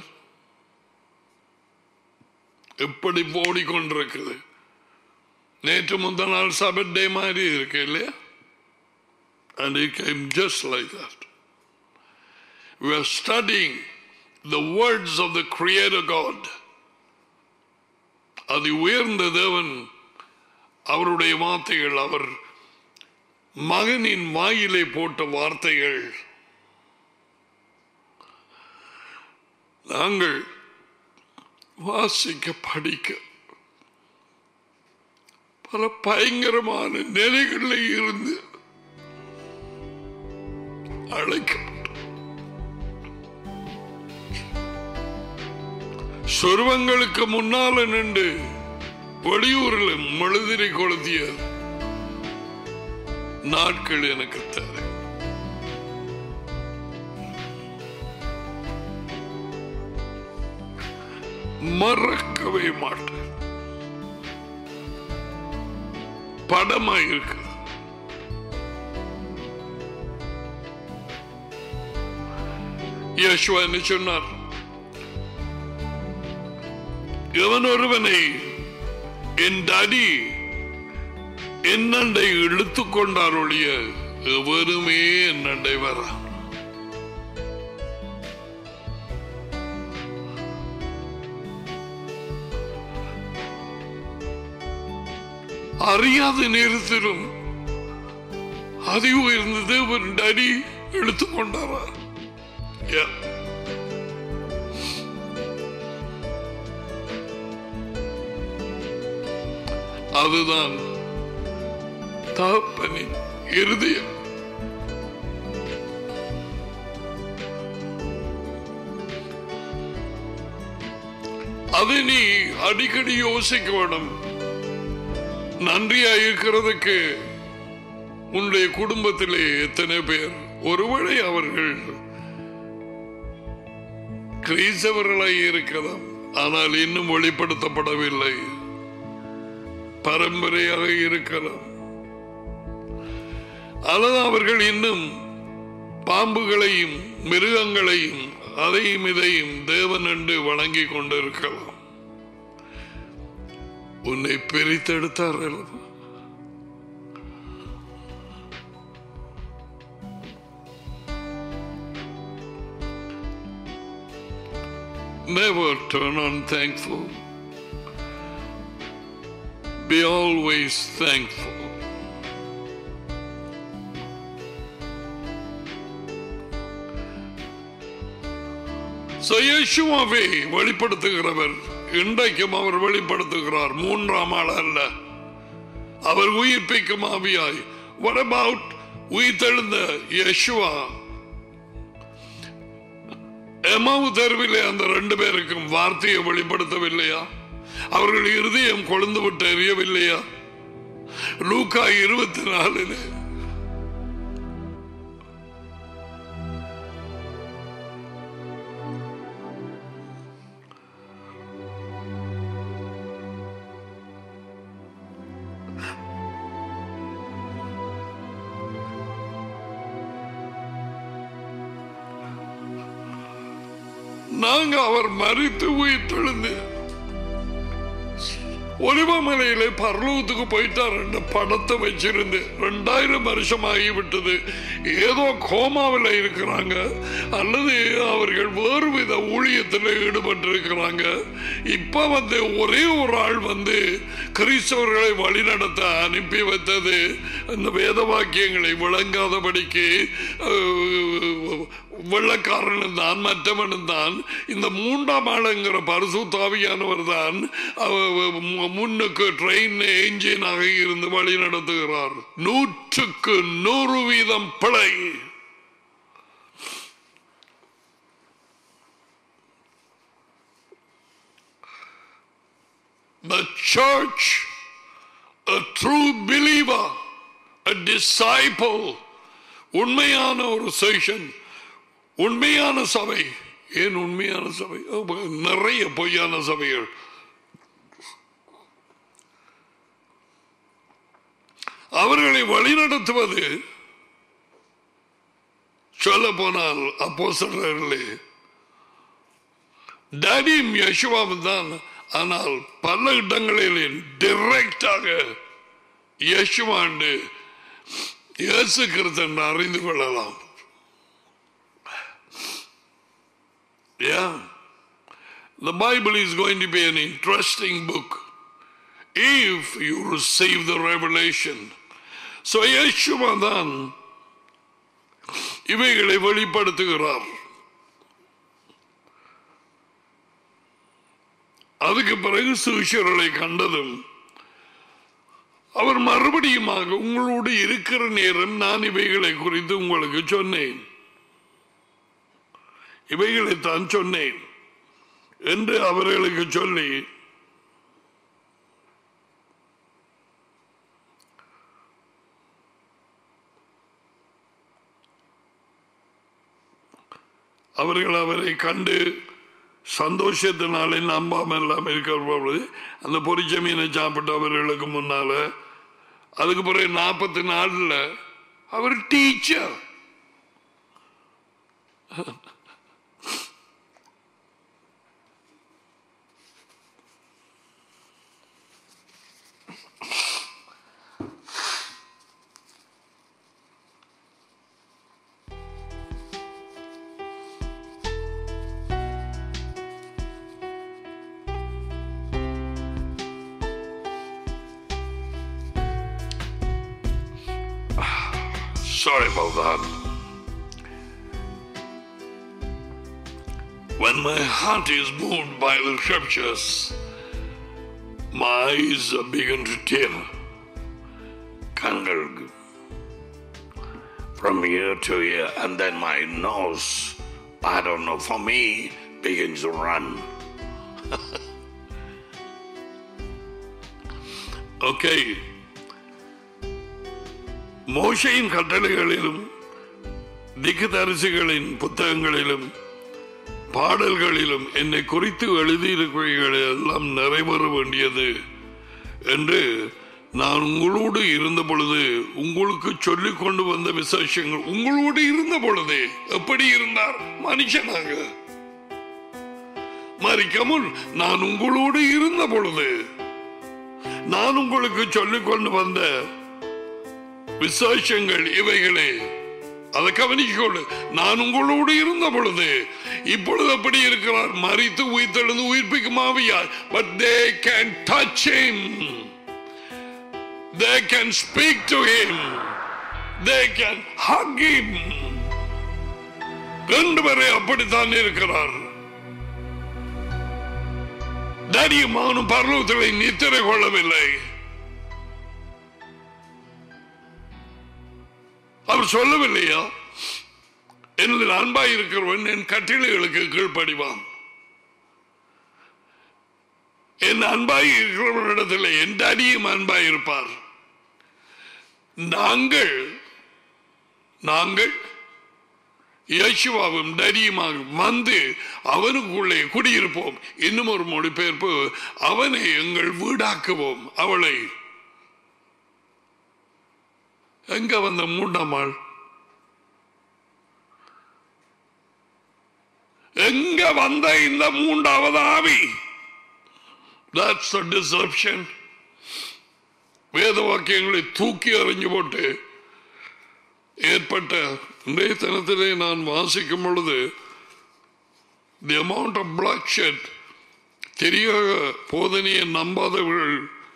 S1: எப்படி ஓடிக்கொண்டிருக்குது. நேற்று முந்த நாள் சபத் டே மாதிரி இருக்கு இல்லையா? And it came just like that. We are studying the words of the Creator God. அது உயர்ந்த தேவன் அவருடைய வார்த்தைகள், அவர் மகனின் வாயிலே போட்ட வார்த்தைகள். நாங்கள் வாசிக்க படிக்க பல பயங்கரமான நிலைகளில் இருந்து அழைக்கப்பட்ட சொர்வங்களுக்கு முன்னால நின்று வெளியூரில் மழுதிரை கொளுத்திய நாட்கள் எனக்கு தேவை. மறக்கவே மாட்டேன். படமா இருக்கு. யேசுவா என்ன சொன்னார்? எவன் ஒருவனை என் டாடி என்னண்டை இழுத்துக் கொண்டார் ஒழிய எவருமே என்னண்டை வர. அறியாத நேரத்திலும் அதி உயர்ந்த தேவன் டாடி இழுத்துக் கொண்டாரா? அதுதான் தகப்பனின் இருதயம். அதை நீ அடிக்கடி யோசிக்க வேணும். நன்றியா இருக்கிறதுக்கு உன்னுடைய குடும்பத்திலே எத்தனை பேர் ஒருவேளை அவர்கள் கிறிஸ்தவர்களாய் இருக்கலாம், ஆனால் இன்னும் வெளிப்படுத்தப்படவில்லை. பரம்பரையாக இருக்கலாம், அல்லது அவர்கள் இன்னும் பாம்புகளையும் மிருகங்களையும் அதையும் இதையும் தேவன் என்று வணங்கி கொண்டிருக்கலாம். உன்னை பிரித்தெடுத்தார்கள். Never turn unthankful. Be always thankful. So யேசுவாவை வெளிப்படுத்துகிறவர் இன்றைக்கும் அவர் வெளிப்படுத்துகிறார். மூன்றாம் ஆள் அல்ல, அவர் உயிர்ப்பிக்கும் ஆவியாய். What about உயிர்த்தெழுந்த யேசுவா? எமாவு தெருவிலே அந்த 2 பேருக்கும் வார்த்தையை வெளிப்படுத்தவில்லையா? அவர்கள் இருதயம் கொழுந்து விட்டு எரியவில்லையா? லூக்கா 24 நாங்க அவர் மரித்து உயிர்த்தெழுந்து ஒலிவமலையில பரலோகத்துக்கு போயிட்டார் என்ற படத்தை வச்சிருந்து 2000 வருஷம் ஆகிவிட்டது. ஏதோ கோமாவில் இருக்கிறாங்க அல்லது அவர்கள் வேறு வித ஊழியத்தில் ஈடுபட்டிருக்கிறாங்க. இப்ப ஒரே ஒரு ஆள் கிறிஸ்தவர்களை வழிநடத்த அனுப்பி வைத்தது இந்த வேத வாக்கியங்களை விளங்காதபடிக்கு வெள்ளக்காரனும் தான் மற்றவனும் தான். இந்த 3ஆம் ஆளுங்கிற பரிசுத்த ஆவியானவர் தான் முன்னுக்கு ட்ரெயின் என்ஜினாக இருந்து வழி நடத்துகிறார். 100க்கு 100% பிழை. The church, a true believer, a disciple, உண்மையான ஒரு செஷன், உண்மையான சபை. ஏன் உண்மையான சபை? நிறைய பொய்யான சபைகள். அவர்களை வழிநடத்துவது சொல்ல போனால் அப்போஸ்தலர்களே டாடியும் யேசுவாவும் தான். ஆனால் பல இடங்களில் டைரக்டாக யேசுவாண்டு இயேசு கிறிஸ்து என்று அறிந்து கொள்ளலாம். Yeah, the Bible is going to be an interesting book if you receive the revelation. So Yeshua தான் இவைகளை வெளிப்படுத்துகிறார். அதுக்கு பிறகு சீஷர்களை கண்டதும் அவர் மறுபடியுமாக உங்களோடு இருக்கிற நேரம் நான் இவைகளை குறித்து உங்களுக்கு சொன்னேன், இவைகளைத்தான் சொன்னேன் என்று அவர்களுக்கு சொல்லி அவர்கள் அவரை கண்டு சந்தோஷத்தினாலே நம்பாமல் எல்லாம் இருக்கிற அந்த பொரிச்ச மீனை சாப்பிட்டு அவர்களுக்கு முன்னால அதுக்கு பிறகு 40 நாள்ல அவர் teacher. Sorry about that. When my heart is moved by the scriptures, my eyes begin to tear. Kangal from ear to ear, and then my nose, I don't know, for me, begins to run. Okay. மோசையின் கட்டளைகளிலும் திக்குதரிசிகளின் புத்தகங்களிலும் பாடல்களிலும் என்னை குறித்து எழுதியிருக்கிறீர்கள் எல்லாம் நிறைவேற வேண்டியது என்று நான் உங்களோடு இருந்த பொழுது உங்களுக்கு சொல்லிக் கொண்டு வந்த விசேஷங்கள். உங்களோடு இருந்த பொழுது எப்படி இருந்தார்? மனுஷனாக மரிக்கமுன் நான் உங்களோடு இருந்த பொழுது நான் உங்களுக்கு சொல்லிக் கொண்டு வந்த விசேஷங்கள் இவைகளே. அதை கவனிக்கொள்ளு. நான் உங்களோடு இருந்த பொழுது. இப்பொழுது அப்படி இருக்கிறார், மரித்து உயிர்த்தெழுந்து உயிர்ப்பிக்கும் ஆவியார். But they can touch him, they can speak to him, they can hug him. ரெண்டு பேரை அப்படித்தான் இருக்கிறார். தாடியும் அவனும் பரலோகத்திலே நித்திரை கொள்ளவில்லை. அவர் சொல்லவில்லையா, என்னில் அன்பாய் இருக்கிறவன் என் கட்டளைகளுக்கு கீழ்ப்படிவான். என் அன்பாய் இருக்கிறவனிடத்தில் என் டாடியும் அன்பாய் இருப்பார். நாங்கள் இயேசுவாவும் டாடியுமாக அவனுக்குள்ளே குடியிருப்போம். இன்னும் ஒரு மொழிபெயர்ப்பு, அவனை எங்கள் வீடாக்குவோம். அவளை எங்க வந்த 3ஆம் ஆள்? எங்க வந்த இந்த மூன்றாவது ஆவி? That's the disruption. வேத வாக்கியங்களை தூக்கி எறிஞ்சு போட்டு ஏற்பட்ட இன்றைய தினத்திலே நான் வாசிக்கும் பொழுது the amount of bloodshed, தெரியாத போதனையை நம்பாதவர்கள்,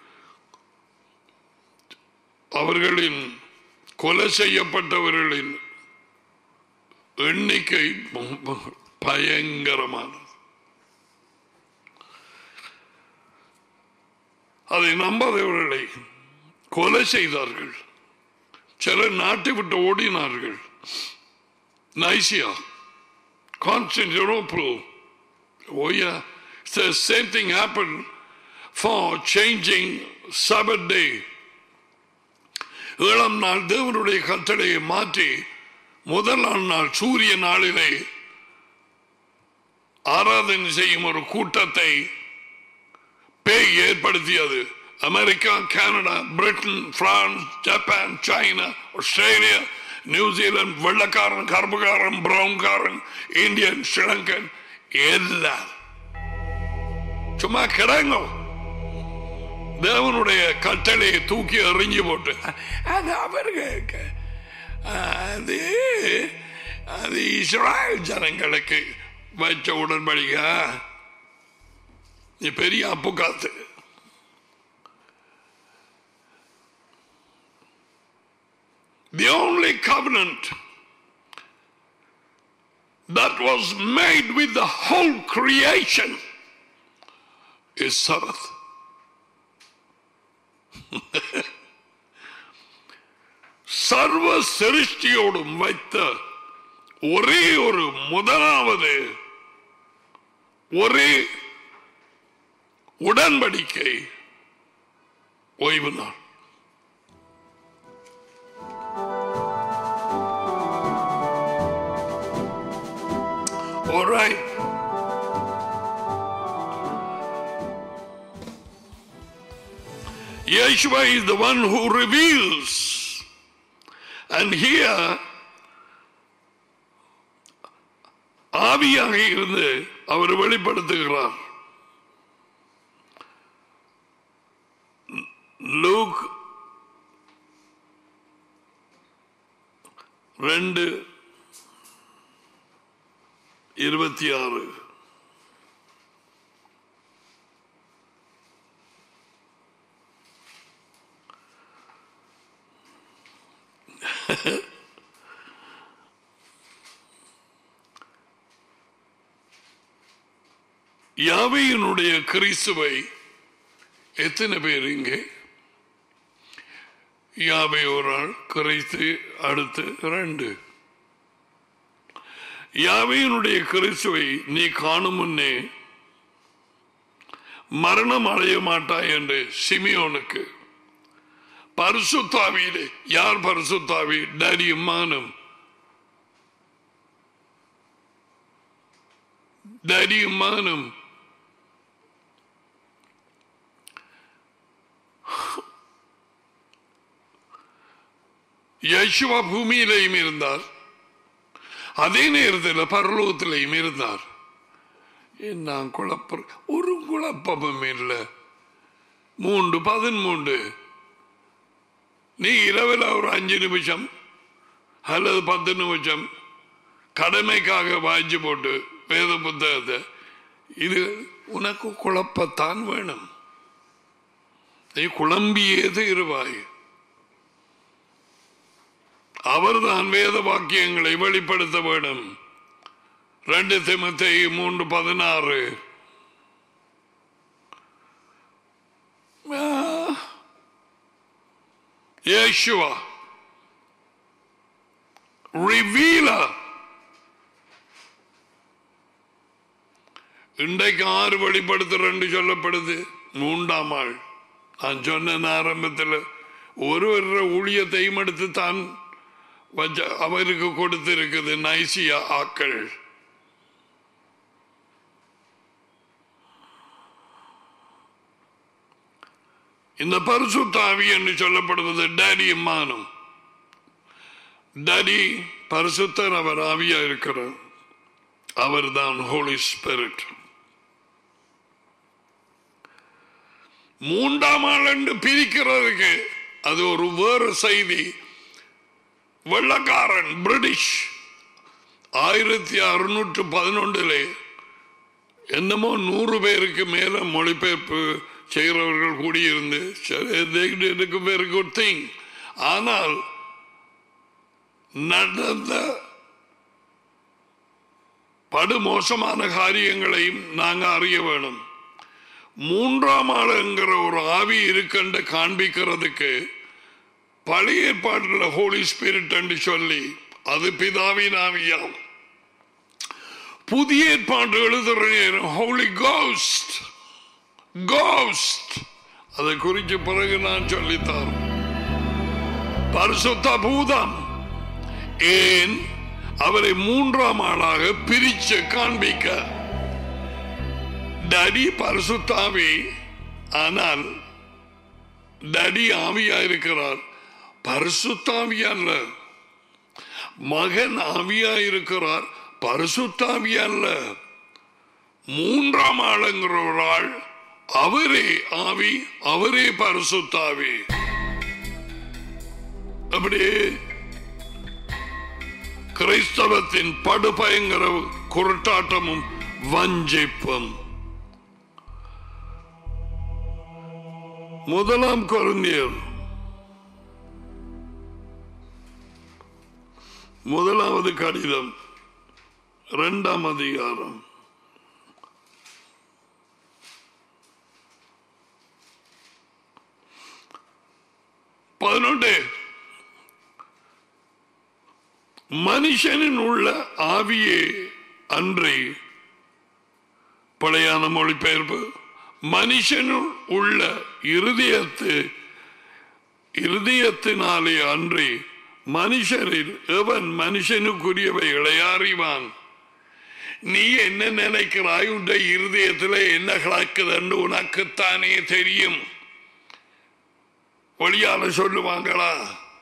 S1: அவர்களின் கொலை செய்யப்பட்டவர்களின் எண்ணிக்கை பயங்கரமானது. அதை நம்பாதவர்களை கொலை செய்தார்கள். சிலர் நாட்டை விட்டு ஓடினார்கள். Nicaea, Constantinople. Oh yeah, the same thing happened for changing Sabbath day. ஏழாம் நாள் தேவனுடைய கட்டளையை மாற்றி முதலாம் நாள் சூரிய நாளிலே ஆராதனை செய்யும் ஒரு கூட்டத்தை பேய் ஏற்படுத்தியது. America, Canada, Britain, France, Japan, China, Australia, New Zealand, வெள்ளக்காரன், கருப்புக்காரன், பிரவுன்காரன், இந்தியன், ஸ்ரீலங்கன், எல்லாம் சும்மா கிடங்க. தேவனுடைய கட்டளையை தூக்கி எறிஞ்சு போட்டு அது அவருக்கு அது இஸ்ராயல் ஜனங்களுக்கு வச்ச உடன்படிக்கை. பெரிய அப்பு காத்து. The only covenant that was made with the whole creation is Sabbath. சர்வ சிருஷ்டியோடும் வைத்த ஒரே ஒரு முதலாவது ஒரே உடன்படிக்கை ஓய்வு நாள். All right. Yeshua is the one who reveals. And here, ஆவியாக இருந்து அவர் வெளிப்படுத்துகிறார். லூக் 2:26. யாவையினுடைய கிறிஸ்துவை எத்தனை பேர் இங்கே? யாவை ஒரு ஆள், கிறிஸ்து அடுத்து 2. யாவையினுடைய கிறிஸ்துவை நீ காணும் முன்னே மரணம் அடைய மாட்டாய் என்று சிமியோனுக்கு. பரிசுத்தாவியிலே யார் பரிசுத்தாவி? டேடியும் மானும். டேடியும் மானும் யேசுவா பூமியிலேயும் இருந்தார், அதே நேரத்தில் பரலோகத்திலேயும் இருந்தார். என்ன ஒரு குழப்பமும் இல்லை. 3:13. நீ இரவில் ஒரு 5 நிமிஷம் அல்லது 10 நிமிஷம் கடமைக்காக வாய்ச்சி போட்டு வேத புத்தகத்தை, இது உனக்கு குழப்பத்தான் வேணும். நீ குழம்பியது இருவாய். அவர்தான் வேத வாக்கியங்களை வெளிப்படுத்த வேண்டும். 2 தீமோத்தேயு 3:16. Yeshua revealer. இன்றைக்கு 6 வெளிப்படுத்துறன்னு சொல்லப்படுது. 3ஆம் ஆள். நான் சொன்ன ஆரம்பத்தில் ஒருவர ஊழியத்தையும் எடுத்து தான் அவருக்கு கொடுத்திருக்குது நைசியா ஆக்கள். இந்த பரிசுத்த ஆவி என்று சொல்லப்படுவது டேடியும் மானும். டேடி பரிசுத்தர், அவர் ஆவியா இருக்கிறார். அவர்தான் ஹோலி ஸ்பிரிட். மூன்றாம் ஆள் என்று பிரிக்கிறதுக்கு அது ஒரு வேறு செய்தி. வெள்ளக்காரன் பிரிட்டிஷ் 1611 என்னமோ 100 பேருக்கு மேல மொழிபெயர்ப்பு செய்கிறவர்கள் கூடியிருந்து வெரி குட் திங். ஆனால் நடந்த படுமோசமான காரியங்களையும் நாங்கள் அறிய வேணும். மூன்றாம் ஆளுங்கிற ஒரு ஆவி இருக்கின்ற காண்பிக்கிறதுக்கு பழைய ஏற்பாட்டில் ஹோலி ஸ்பிரிட் என்று சொல்லி அது பிதாவின் ஆவியாம். புதிய ஏற்பாடு எழுதுற ஹோலி கோஸ்ட் கோஸ்ட் அதை குறித்து பிறகு நான் சொல்லித்தார். பரிசுத்த பூதம் ஏன் அவரை மூன்றாம் ஆளாக பிரிச்சு காண்பிக்க. டடி பரிசுத்தாவி, ஆனால் டடி ஆவியா இருக்கிறார். பரிசுத்தாவி அல்ல. மகன் ஆவியா இருக்கிறார், பரிசுத்தாவி அல்ல. மூன்றாம் ஆளுங்கிற ஒரு ஆள், அவரே ஆவி, அவரே பரிசுத்தாவி. அப்படியே கிறிஸ்தவத்தின் படுபயங்கர குருட்டாட்டமும் வஞ்சிப்பும். 1 கொரிந்தியர் 1வது கடிதம் 2ஆம் அதிகாரம் 11. மனுஷனின் உள்ள ஆவியே அன்றி, பழையான மொழிபெயர்ப்பு, மனுஷனுள் உள்ள இருதயத்தினாலே அன்றி மனுஷரில் எவன் மனுஷனுக்குரியவைகளை அறிவான். நீ என்ன நினைக்கிறாய்? உன் இருதயத்தில் என்ன கிடக்குதுன்னு உனக்குத்தானே தெரியும். ஒளியால சொல்லுவாங்களா?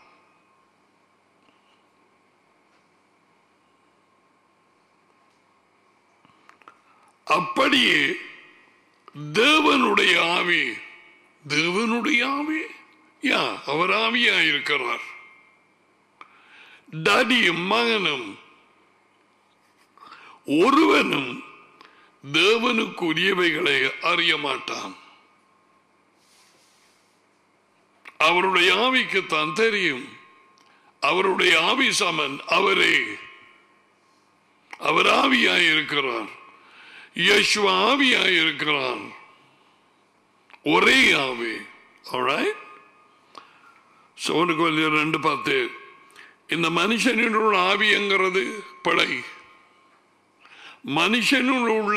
S1: அப்படியே தேவனுடைய ஆவி, தேவனுடைய ஆவி அவர் ஆவியா இருக்கிறார். டடியும் மகனும் ஒருவனும் தேவனுக்குரியவைகளை அறிய மாட்டான். அவருடைய ஆவிக்குத்தான் தெரியும். அவருடைய ஆவி சமன் அவரே. அவர் ஆவியாய் இருக்கிறார். யேசுவா ஆவியாய் இருக்கிறார். ஒரே ஆவி. ஆல்ரைட். சோனுக்கு 2:10. இந்த மனுஷனுள்ள ஆவிங்கிறது படை. மனுஷனுள் உள்ள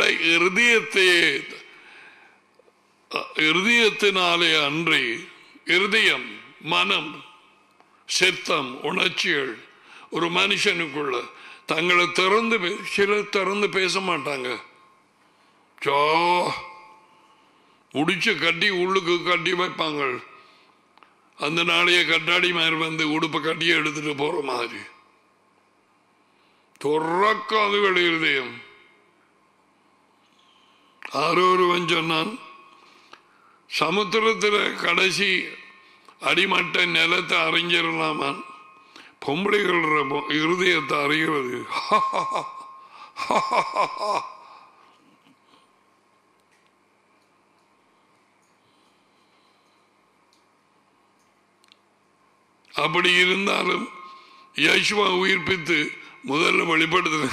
S1: இருதயத்தினாலே அன்றி, இருதயம், மனம், சித்தம், உணர்ச்சிகள் ஒரு மனுஷனுக்குள்ள தங்களை சிலர் திறந்து பேச மாட்டாங்க. முடிச்சு கட்டி உள்ளுக்கு கட்டி வைப்பாங்க. அந்த நாளைய கட்டாடி மாதிரி வந்து உடுப்பை கட்டியை எடுத்துட்டு போற மாதிரி துறக்காதுகள் இருதயம். ஒருவன் சொன்னான், சமுத்திரத்தில் கடைசி அடிமட்ட நிலத்தை அறிஞ்சிடலாமான், பொம்பளைகள் இருதயத்தை அறிகிறது. அப்படி இருந்தாலும் யேசுவா உயிர்ப்பித்து முதல்ல வெளிப்படுத்த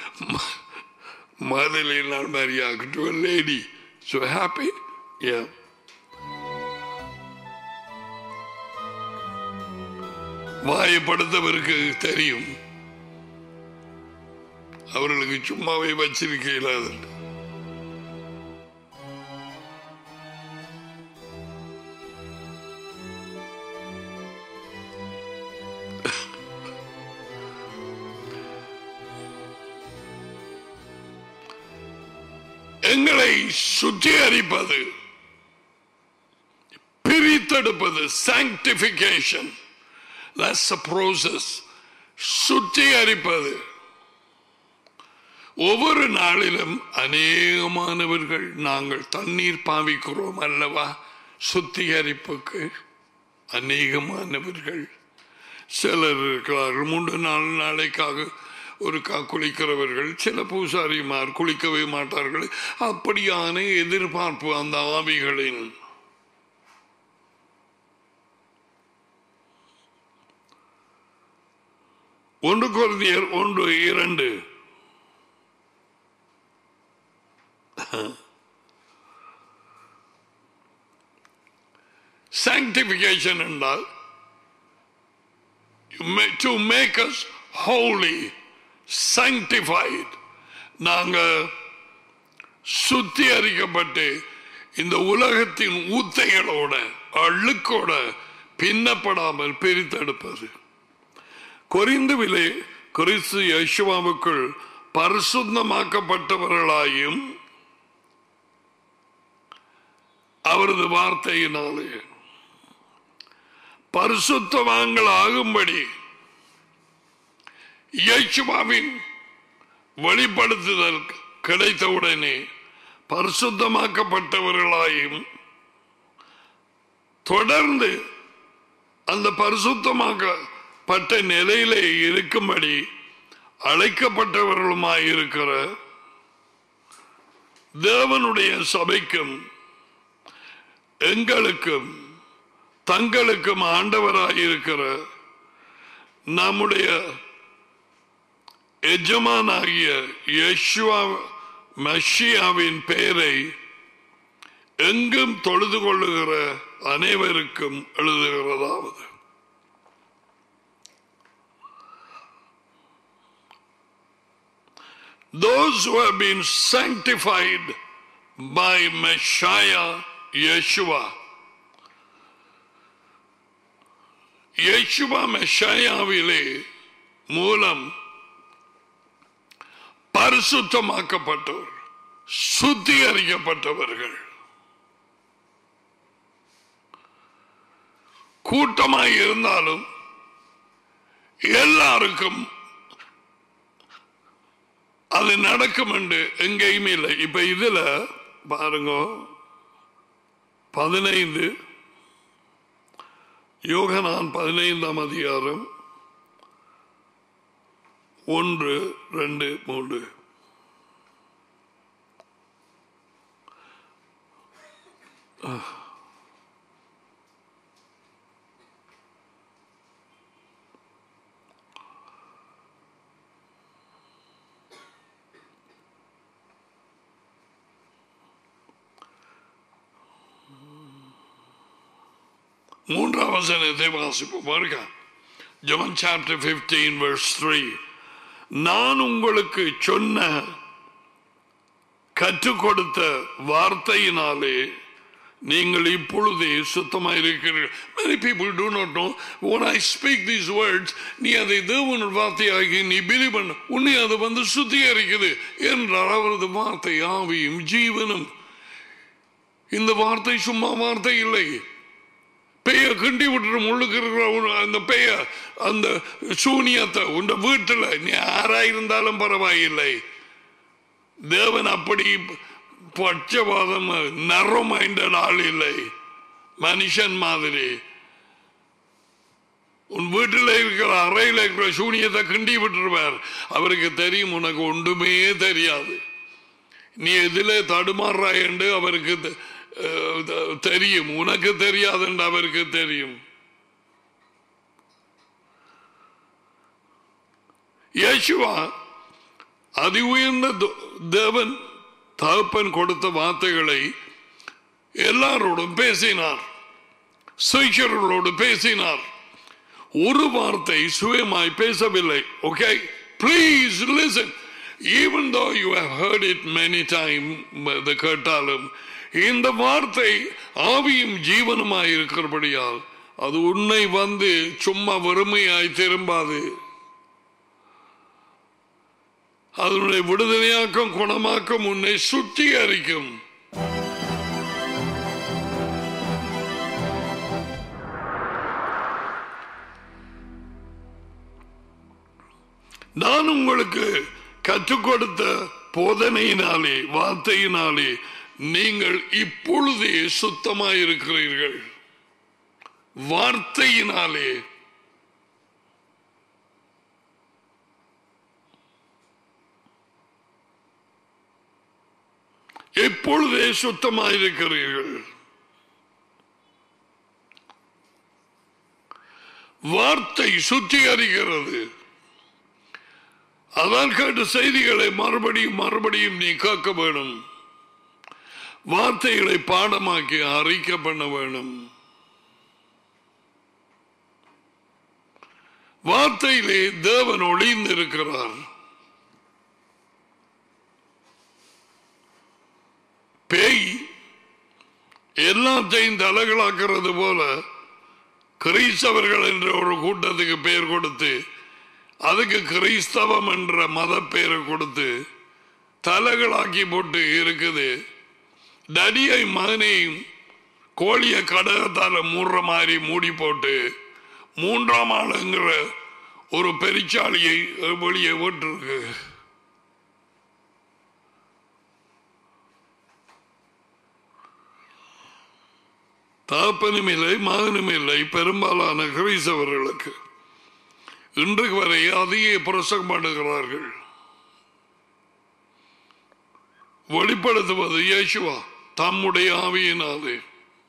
S1: மதலினால் மரியாதை to a lady. So happy? Yeah. வாயப்படுத்தவருக்கு தெரியும், அவர்களுக்கு சும்மாவே வச்சிருக்க இல்லாத. எங்களை சுத்திகரிப்பது, பிரித்தெடுப்பது, sanctification. That's the process. சுத்திகரிப்பது. ஒவ்வொரு நாளிலும் அநேகமானவர்கள் நாங்கள் தண்ணீர் பாவிக்கிறோம் அல்லவா சுத்திகரிப்புக்கு. அநேகமானவர்கள் சிலர் இருக்கிறார்கள் 3-4 நாளைக்காக ஒரு குளிக்கிறவர்கள், சில பூசாரிமார் குளிக்கவே மாட்டார்கள். அப்படியான எதிர்பார்ப்பு அந்த ஆவிகளின். ஒன்று கொரிந்தியர் 1:2 sanctification என்றால் to make us holy, sanctified. நாங்கள் சுத்திகரிக்கப்பட்டு இந்த உலகத்தின் ஊத்தைகளோட அழுக்கோட பின்னப்படாமல் பிரித்தெடுப்பது. கொரிந்துவிலே கிறிஸ்து யேசுவுக்குள் பரிசுத்தமாக்கப்பட்டவர்களாயும் அவரது வார்த்தையினாலே பரிசுத்தவான்கள் ஆகும்படி இயேசுவின் வெளிப்படுத்துதல் கிடைத்தவுடனே பரிசுத்தமாக்கப்பட்டவர்களாயும் தொடர்ந்து அந்த பரிசுத்தமாக்கப்பட்ட நிலையிலே இருக்கும்படி அழைக்கப்பட்டவர்களுமாயிருக்கிற தேவனுடைய சபைக்கும் எங்களுக்கும் தங்களுக்கும் ஆண்டவராயிருக்கிற நம்முடைய எஜமானாகிய யேசுவா மஷியாவின் பெயரை எங்கும் தொழுது கொள்ளுகிற அனைவருக்கும் எழுதுகிறதாவது, those who have been sanctified by Messiah Yeshua. Yeshua மெஷாயாவிலே மூலம் பரிசுத்தமாக்கப்பட்டவர், சுத்திகரிக்கப்பட்டவர்கள். கூட்டமாய் இருந்தாலும் எல்லாருக்கும் அது நடக்கும் என்று எங்கேயுமே இல்லை. இப்ப இதுல பாருங்க 15 யோகனான் 15ஆம் அதிகாரம் 1, 2, 3. மூன்றாம் வசனத்தை வாசிப்போம். பாருங்க, John chapter 15 verse 3. நான் உங்களுக்கு சொன்ன கற்றுக் கொடுத்த வார்த்தையினாலே நீங்கள் இப்பொழுதே சுத்தமாக இருக்கிறீர்கள். Many people do not know when I speak these words, நீ அதை தேவனுடைய வார்த்தையாகி நீ பிலீவ் பண்ண, உன்னை அது வந்து சுத்திகரிக்குது என்றால் அவரது வார்த்தை ஆவியும் ஜீவனும். இந்த வார்த்தை சும்மா வார்த்தை இல்லை. பெய கிண்டி விட்டு முள்ளுக்கு இருக்கிற அந்த பெய அந்த சூனியத்தை உண்ட வீட்டில் நீ யாராயிருந்தாலும் பரவாயில்லை. தேவன் அப்படி பட்சபாதம் நரோ மைண்டட் ஆள் இல்லை, மனுஷன் மாதிரி. உன் வீட்டில் இருக்கிற அறையில் இருக்கிற சூனியத்தை கிண்டி விட்டுருவார். அவருக்கு தெரியும் உனக்கு ஒன்றுமே தெரியாது, நீ எதிலே தடுமாறாய் என்று அவருக்கு தெரியும், உனக்கு தெரியாது என்று அவருக்கு தெரியும். யேசுவா அதி உயர்ந்த தேவன் தகப்பன் கொடுத்த வார்த்தைகளை எல்லாரோடும் பேசினார், சீஷர்களோடு பேசினார். ஒரு வார்த்தை சுயமாய் பேசவில்லை. Okay, please listen. Even though you have heard it many times, கேட்டாலும் இந்த வார்த்தை ஆவியும் ஜீவனுமாய் இருக்கிறபடியால் அது உன்னை வந்து சும்மா வறுமையாய் திரும்பாது. அதனுடைய விடுதலையாக்கம் குணமாக்கம் உன்னை சுத்திகரிக்கும். நான் உங்களுக்கு கற்றுக் கொடுத்த போதனையினாலே வார்த்தையினாலே நீங்கள் இப்பொழுதே சுத்தமாயிருக்கிறீர்கள். வார்த்தையினாலே எப்பொழுதே சுத்தமாயிருக்கிறீர்கள். வார்த்தை சுத்திகரிக்கிறது. அதான் கேட்ட செய்திகளை மறுபடியும் மறுபடியும் நீ கேட்க வேணும். வார்த்தைகளை பாடமாக்கி அறிக்கை பண்ண வேணும். வார்த்தையிலே தேவன் ஒளிந்திருக்கிறார். பேய் எல்லாத்தையும் தலைகளாக்குறது போல கிறிஸ்தவர்கள் என்ற ஒரு கூட்டத்துக்கு பெயர் கொடுத்து, அதுக்கு கிறிஸ்தவம் என்ற மத பெயரை கொடுத்து தலைகளாக்கி போட்டு இருக்குது. தடியை மகனையும் கோழிய கடகத்தால மூடுற மாதிரி மூடி போட்டு மூன்றாம் ஆளுங்கிற ஒரு பெரிச்சாலியை வெளியே விட்டுருக்கு. தகப்பனும் இல்லை மகனும் இல்லை. பெரும்பாலான கிறிஸ்தவர்களுக்கு இன்றைக்கு வரை அதையே பிரசங்கம் பண்ணுகிறார்கள். வெளிப்படுத்துவது இயேசுவா தம்முடைய ஆவியினாலே.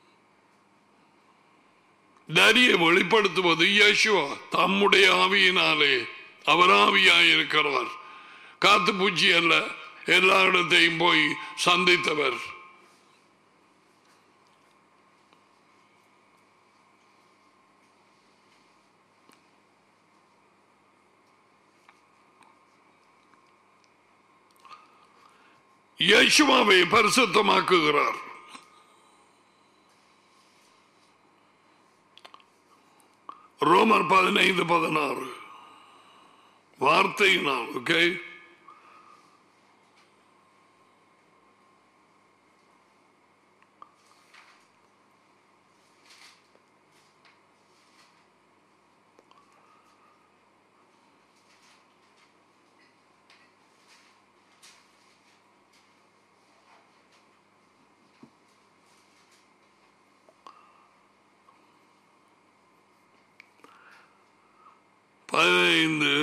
S1: நரியை வெளிப்படுத்துவது இயேசுவா தம்முடைய ஆவியினாலே. அவர் ஆவியாயிருக்கிறார். காத்து பூச்சி அல்ல, எல்லா இடத்தையும் போய் சந்தித்தவர். இயேசுவாவை பரிசுத்தமாக்குகிறார். ரோமர் 15:16 வார்த்தையினால். ஓகே, பதினைந்து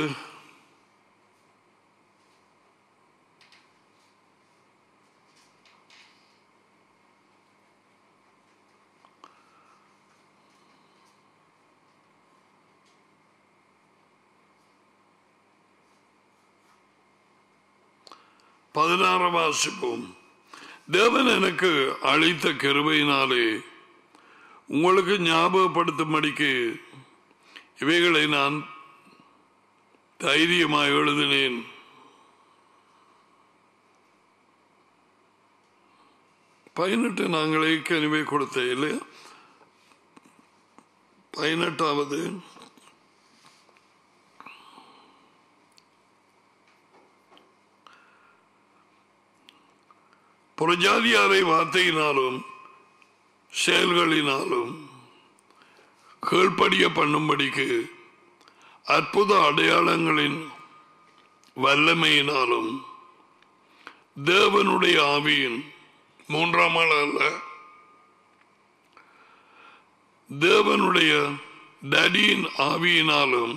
S1: வாசிப்போம். தேவன் எனக்கு அளித்த கிருபையினாலே உங்களுக்கு ஞாபகப்படுத்தும்படிக்கு இவைகளை நான் தைரியமாக எழுதினேன். பதினெட்டு நாங்களே கனிவை கொடுத்தேன் இல்லையா? 18வது புறஜாதியாரை வார்த்தையினாலும் செயல்களினாலும் கீழ்ப்படிய பண்ணும்படிக்கு அற்புத அடையாளங்களின் வல்லமையினாலும் தேவனுடைய ஆவியின் மூன்றாம் ஆள் அல்ல, தேவனுடைய டடியின் ஆவியினாலும்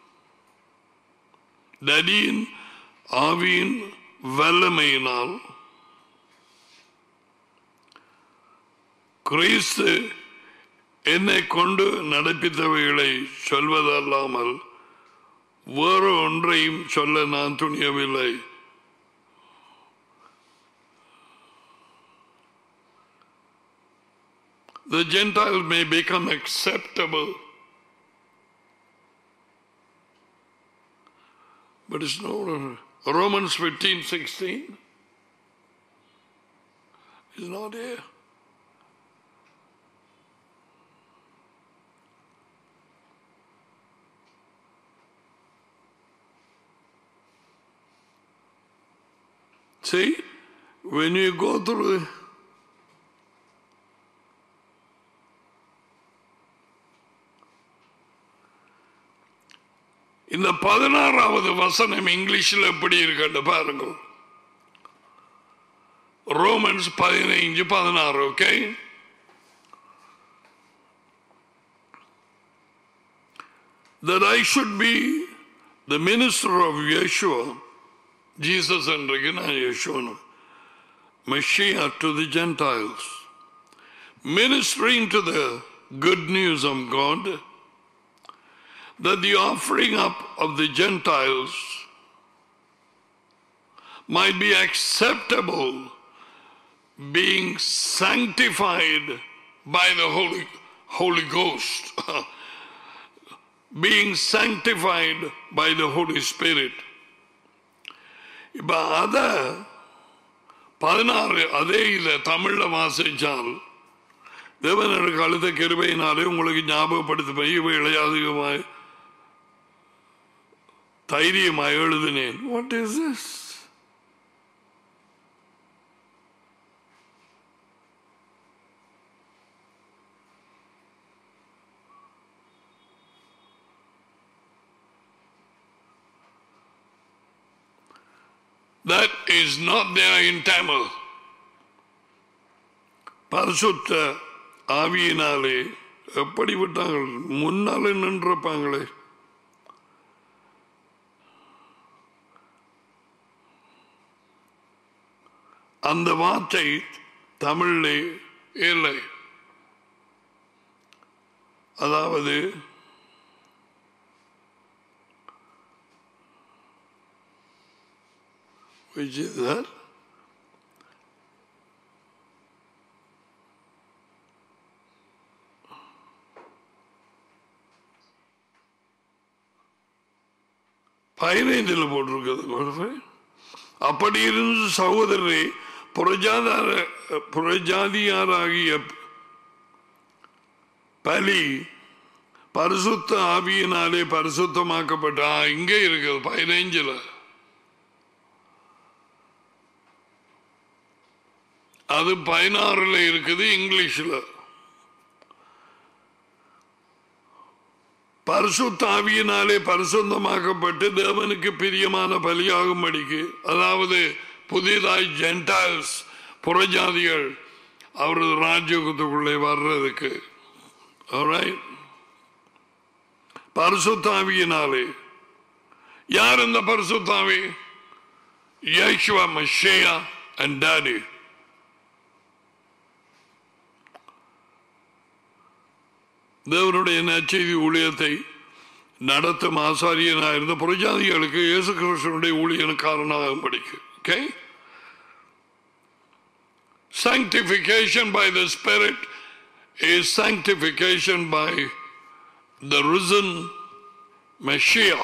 S1: டடியின் ஆவியின் வல்லமையினால் கிறிஸ்து என்னை கொண்டு நடப்பித்தவைகளை சொல்வதல்லாமல் வேறு ஒன்றையும் சொல்ல நான் துணியவில்லை. The Gentile may become acceptable, but it's not. Romans 15:16 is not here. See, when you go through இந்த 16வது வசனம் இங்கிலீஷில் எப்படி இருக்கு பாருங்க. Romans 15:16. Okay, that I should be the minister of Yeshua, Jesus and Yeshua, Messiah to the Gentiles, ministering to the good news of God, that the offering up of the Gentiles might be acceptable, being sanctified by the Holy Ghost, being sanctified by the Holy Spirit. இப்ப அத 16 அதே இல்ல தமிழ்ல வாசிச்சால், தேவனுடைய கழுத்த கிருபையினாலே உங்களுக்கு ஞாபகப்படுத்த இவைகளை அதிகமாய் தைரியமாய் எழுதினேன். What is this? That is not there in Tamil. பரிசுத்த ஆவியினாலே எப்படி விட்டாங்க, முன்னாலே நின்றிருப்பாங்களே. அந்த வார்த்தை தமிழிலே இல்லை. அதாவது which is that? பதினைந்தில் போட்டிருக்கிறது. அப்படி இருந்து சகோதரரை புறஜாதியாராகிய பலி பரிசுத்த ஆவியினாலே பரிசுத்தமாக்கப்பட்ட, இங்கே இருக்குது 15. அது 16 இருக்குது இங்கிலீஷில். பரிசுத்த ஆவியினாலே பரிசுத்தமாக்கப்பட்டு தேவனுக்கு பிரியமான பலியாகும்படிக்கு, அதாவது புதிதாய் ஜென்டைல்ஸ் புறஜாதிகள் அவரது ராஜ்யத்துக்குள்ளே வர்றதுக்கு. பரிசுத்த ஆவியினாலே. யார் இந்த பரிசுத்த ஆவி? Yeshua Messiah and Daddy. தேவனுடைய நற்செய்தி ஊழியத்தை நடத்தும் ஆசாரியனாயிருந்த புறஜாதிகளுக்கு இயேசு கிறிஸ்துவினுடைய ஊழியனுக்காரனாகும்படிக்கு. Okay? Sanctification by the Spirit is sanctification by the risen Messiah,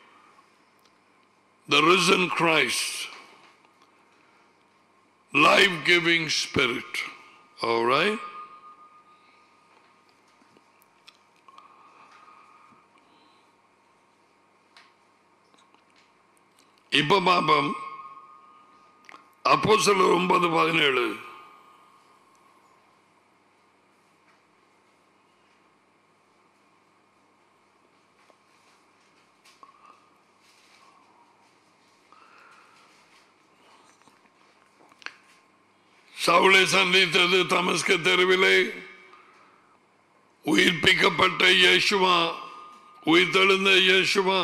S1: the risen Christ, life-giving Spirit. All right? இப்ப பாப்பம் அப்போஸ்தலர் 9:17. சவுலை சந்தித்தது தமஸ்கு தெருவிலே உயிர்ப்பிக்கப்பட்ட இயேசுவா, உயிர்த்தெழுந்த இயேசுவா,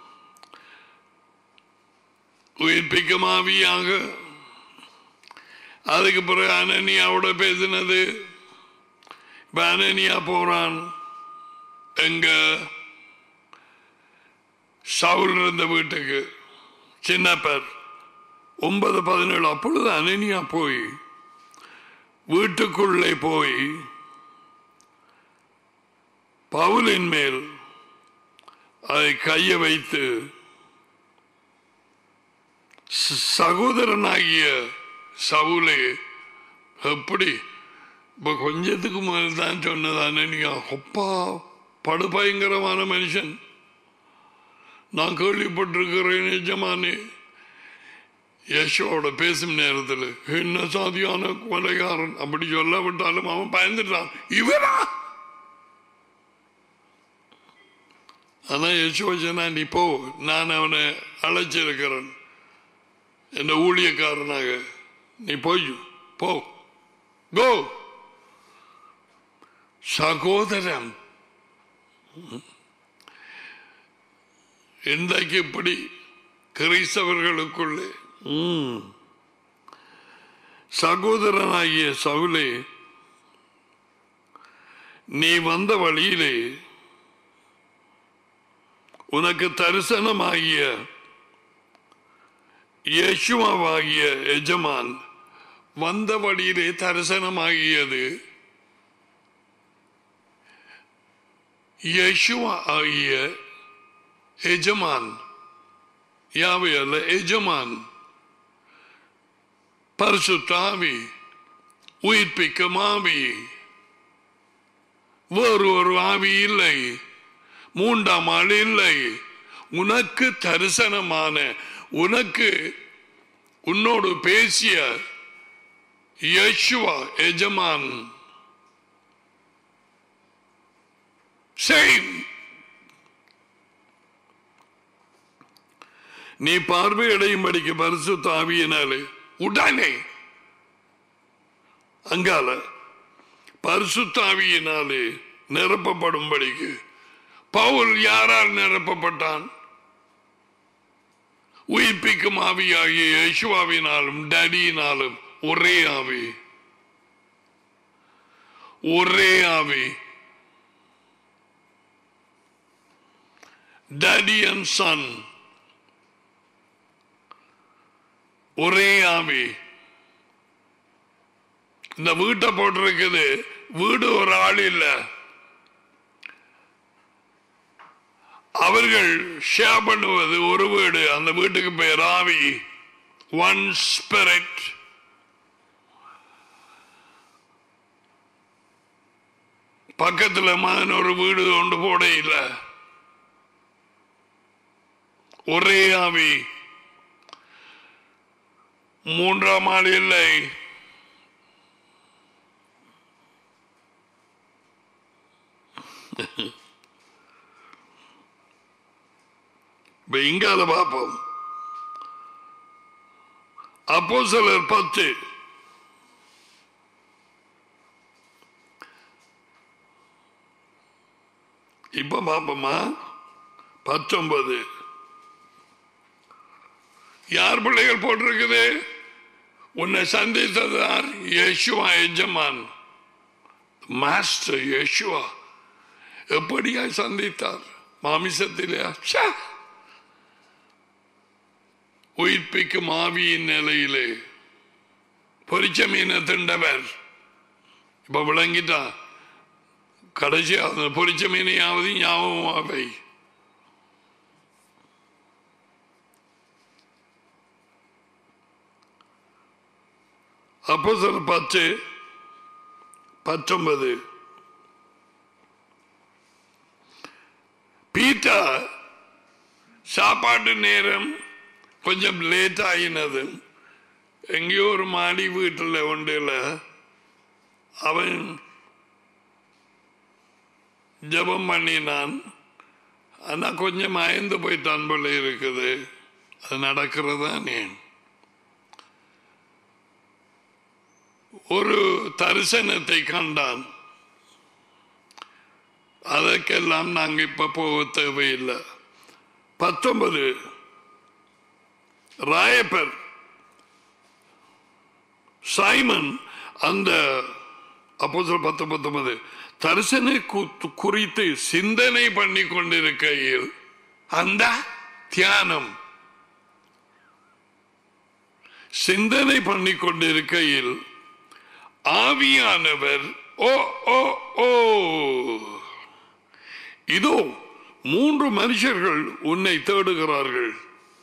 S1: உயிர்ப்பிக்கும் ஆவியாக. அதுக்கு பிறகு அனனியாவோட பேசினது. இப்ப அனனியா போறான் எங்க சவுல் இருந்த வீட்டுக்கு, சின்னப்பர் 9:17. அப்பொழுது அனனியா போய் வீட்டுக்குள்ளே போய் பவுலின் மேல் அதை கையை வைத்து, சகோதரனாகிய சவுலே, எப்படி இப்ப கொஞ்சத்துக்கு முதல் தான் சொன்னதானே, நீங்க அப்பா படுபயங்கரமான மனுஷன், நான் கேள்விப்பட்டிருக்கிறேன் நிஜமானே. யேசுவோட பேசும் நேரத்தில் என்ன சாதியான கொலைகாரன் அப்படி சொல்ல விட்டாலும் அவன் பயந்துட்டான். இவரா அதான் யசோஜனா நீ போ, நான் அவனை அழைச்சிருக்கிறேன் என் ஊழியக்காரனாக, நீ போய் போ, கோ. சகோதரன் இன்றைக்கு இப்படி கிறிஸ்தவர்களுக்குள்ளே சகோதரனாகிய சவுலே, நீ வந்த வழியிலே உனக்கு தரிசனமாகிய யேசுவாகிய எஜமான் வந்த வழியிலே தரிசனமாகியது யேசுவா ஆகிய எஜமான், யாவே அல்ல, எஜமான் பரிசுத்த ஆவி, உயிர்ப்பிக்கும் ஆவி, வேறு ஒரு ஆவி இல்லை, மூன்றாம் ஆள் இல்லை. உனக்கு தரிசனமான, உனக்கு உன்னோடு பேசிய யேசுவா எஜமான் சேம். நீ பார்வையடையும்படிக்கு பரிசுத்த ஆவியினாலே உடனே அங்கால பரிசுத்த ஆவியினாலே நிரப்பப்படும்படிக்கு பவுல் யாரால் நிரப்பப்பட்டான்? உயிர்ப்பிக்கும் ஆவியாகிய யேசுவாவினாலும் டேடியினாலும். ஒரே ஆவி, ஒரே ஆவி, டேடி அண்ட் சன், ஒரே ஆவி. இந்த வீட்டை போட்டிருக்குது, வீடு ஒரு ஆள் இல்ல, அவர்கள் ஷேர் பண்ணுவது ஒரு வீடு, அந்த வீட்டுக்கு பேர் ஆவி. One spirit. பக்கத்தில் மகன் ஒரு வீடு கொண்டு போட இல்லை, ஒரே ஆவி, மூன்றாம் ஆள் இல்லை. இங்கால பார்ப்போம். அப்போஸ்தலர் 10 இப்ப பார்ப்போமா? 19 யார் பிள்ளைகள் போட்டிருக்குது? உன்னை சந்தித்ததார் யேசுவா எஜமான், மாஸ்டர் யேசுவா. எப்படியா சந்தித்தார்? மாமிசத்திலே உயிர்ப்பிக்கும் ஆவியின் நிலையிலே பொரிச்ச மீனை திண்டவர். இப்ப விளங்கிட்டா? கடைசியாவது பொரிச்ச மீனையாவது ஞாபகமாவை. அப்போஸ்தலர் 10:19 பீட்டர் சாப்பாட்டு நேரம் கொஞ்சம் லேட் ஆகினது. எங்கேயோ ஒரு மாடி வீட்டில் ஒன்றில் அவன் ஜபம் பண்ணினான். ஆனால் கொஞ்சம் அயந்து போயிட்டான் போல இருக்குது. அது நடக்கிறதானே. ஒரு தரிசனத்தை கண்டான். அதற்கெல்லாம் நாங்கள் இப்ப போக தேவையில்லை. 19 ராயப்பர் சைமன் அந்த அப்போஸ்தலர் 10:19 தரிசனை குறித்து சிந்தனை பண்ணி கொண்டிருக்கையில் அந்த தியானம் சிந்தனை பண்ணி கொண்டிருக்கையில் ஆவியானவர் ஓ ஓ ஓ இதோ 3 மனுஷர்கள் உன்னை தேடுகிறார்கள்.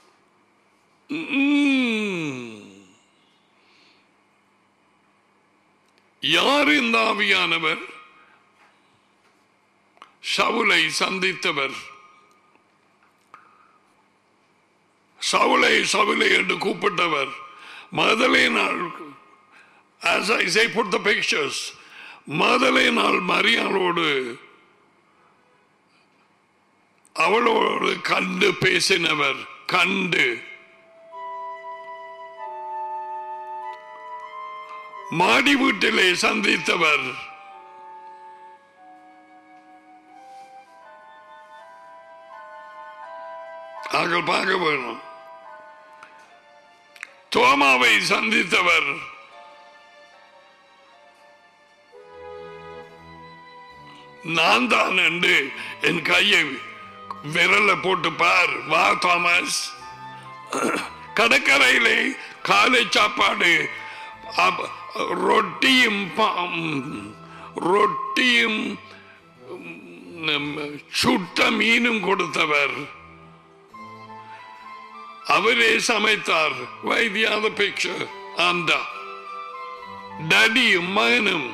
S1: யார் இந்த ஆவியானவர்? சவுலை சந்தித்தவர். சவுலை சவுலை என்று கூப்பிட்டவர். முதலே நாள், as I say, put the pictures. முதலே நாள் மரியாளோடு அவளோடு கண்டு பேசினவர், கண்டு மாடி வீட்டிலே சந்தித்தவர், நாங்கள் பார்க்க வேணும். தோமாவை சந்தித்தவர், நான் தான் என்று என் கையை விரல போட்டு பார், வா தாமஸ். கடற்கரையிலே காலை சாப்பாடு ரொட்டியும் சுட்ட மீனும் கொடுத்தவர், அவரே சமைத்தார். வைத்தியாத பிக்சர் அந்த டடியும் மகனும்.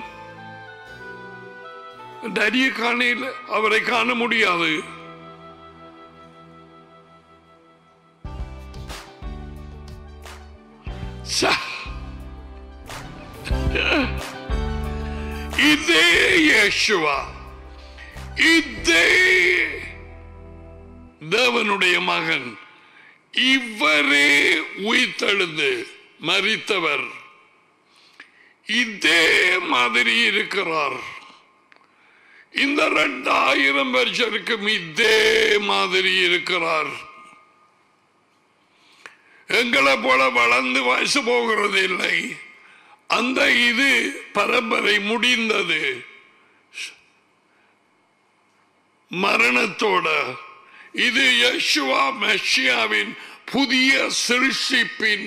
S1: டடியை காணல, அவரை காண முடியாது. இதே யேசுவா, இதே தேவனுடைய மகன், இவரே உயிர்த்தெழுந்து மரித்தவர், இதே மாதிரி இருக்கிறார். இந்த 2000 வருஷத்துக்கும் இதே மாதிரி இருக்கிறார். எங்களை போல வளர்ந்து வயசு போகிறது இல்லை. அந்த இது பரம்பரை முடிந்தது மரணத்தோட. இது யேசுவா மெசியாவின் புதிய சிருஷ்டிப்பின்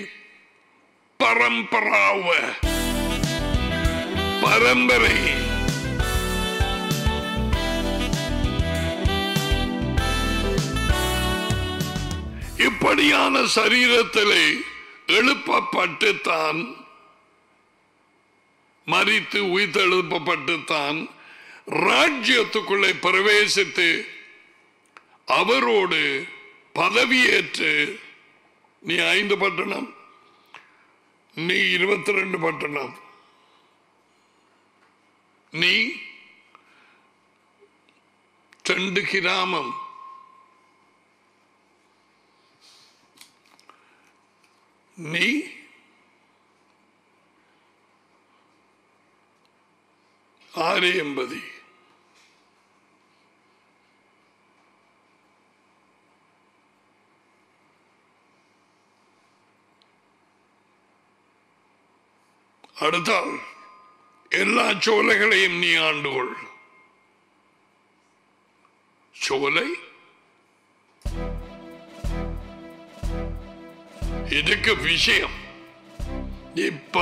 S1: பரம்பரை. இப்படியான சரீரத்திலே எழுப்பப்பட்டுத்தான், மரித்து உயிர்த்தெழுப்பப்பட்டுத்தான் ராஜ்யத்துக்குள்ளே பிரவேசித்து அவரோடு பதவியேற்று, நீ 5 பட்டணம், நீ 22 பட்டணம், நீ 2 கிராமம், நீ 680. அடுத்தால் எல்லா சோலைகளையும் நீ ஆண்டுகொள். சோலை இதுக்கு விஷயம். இப்ப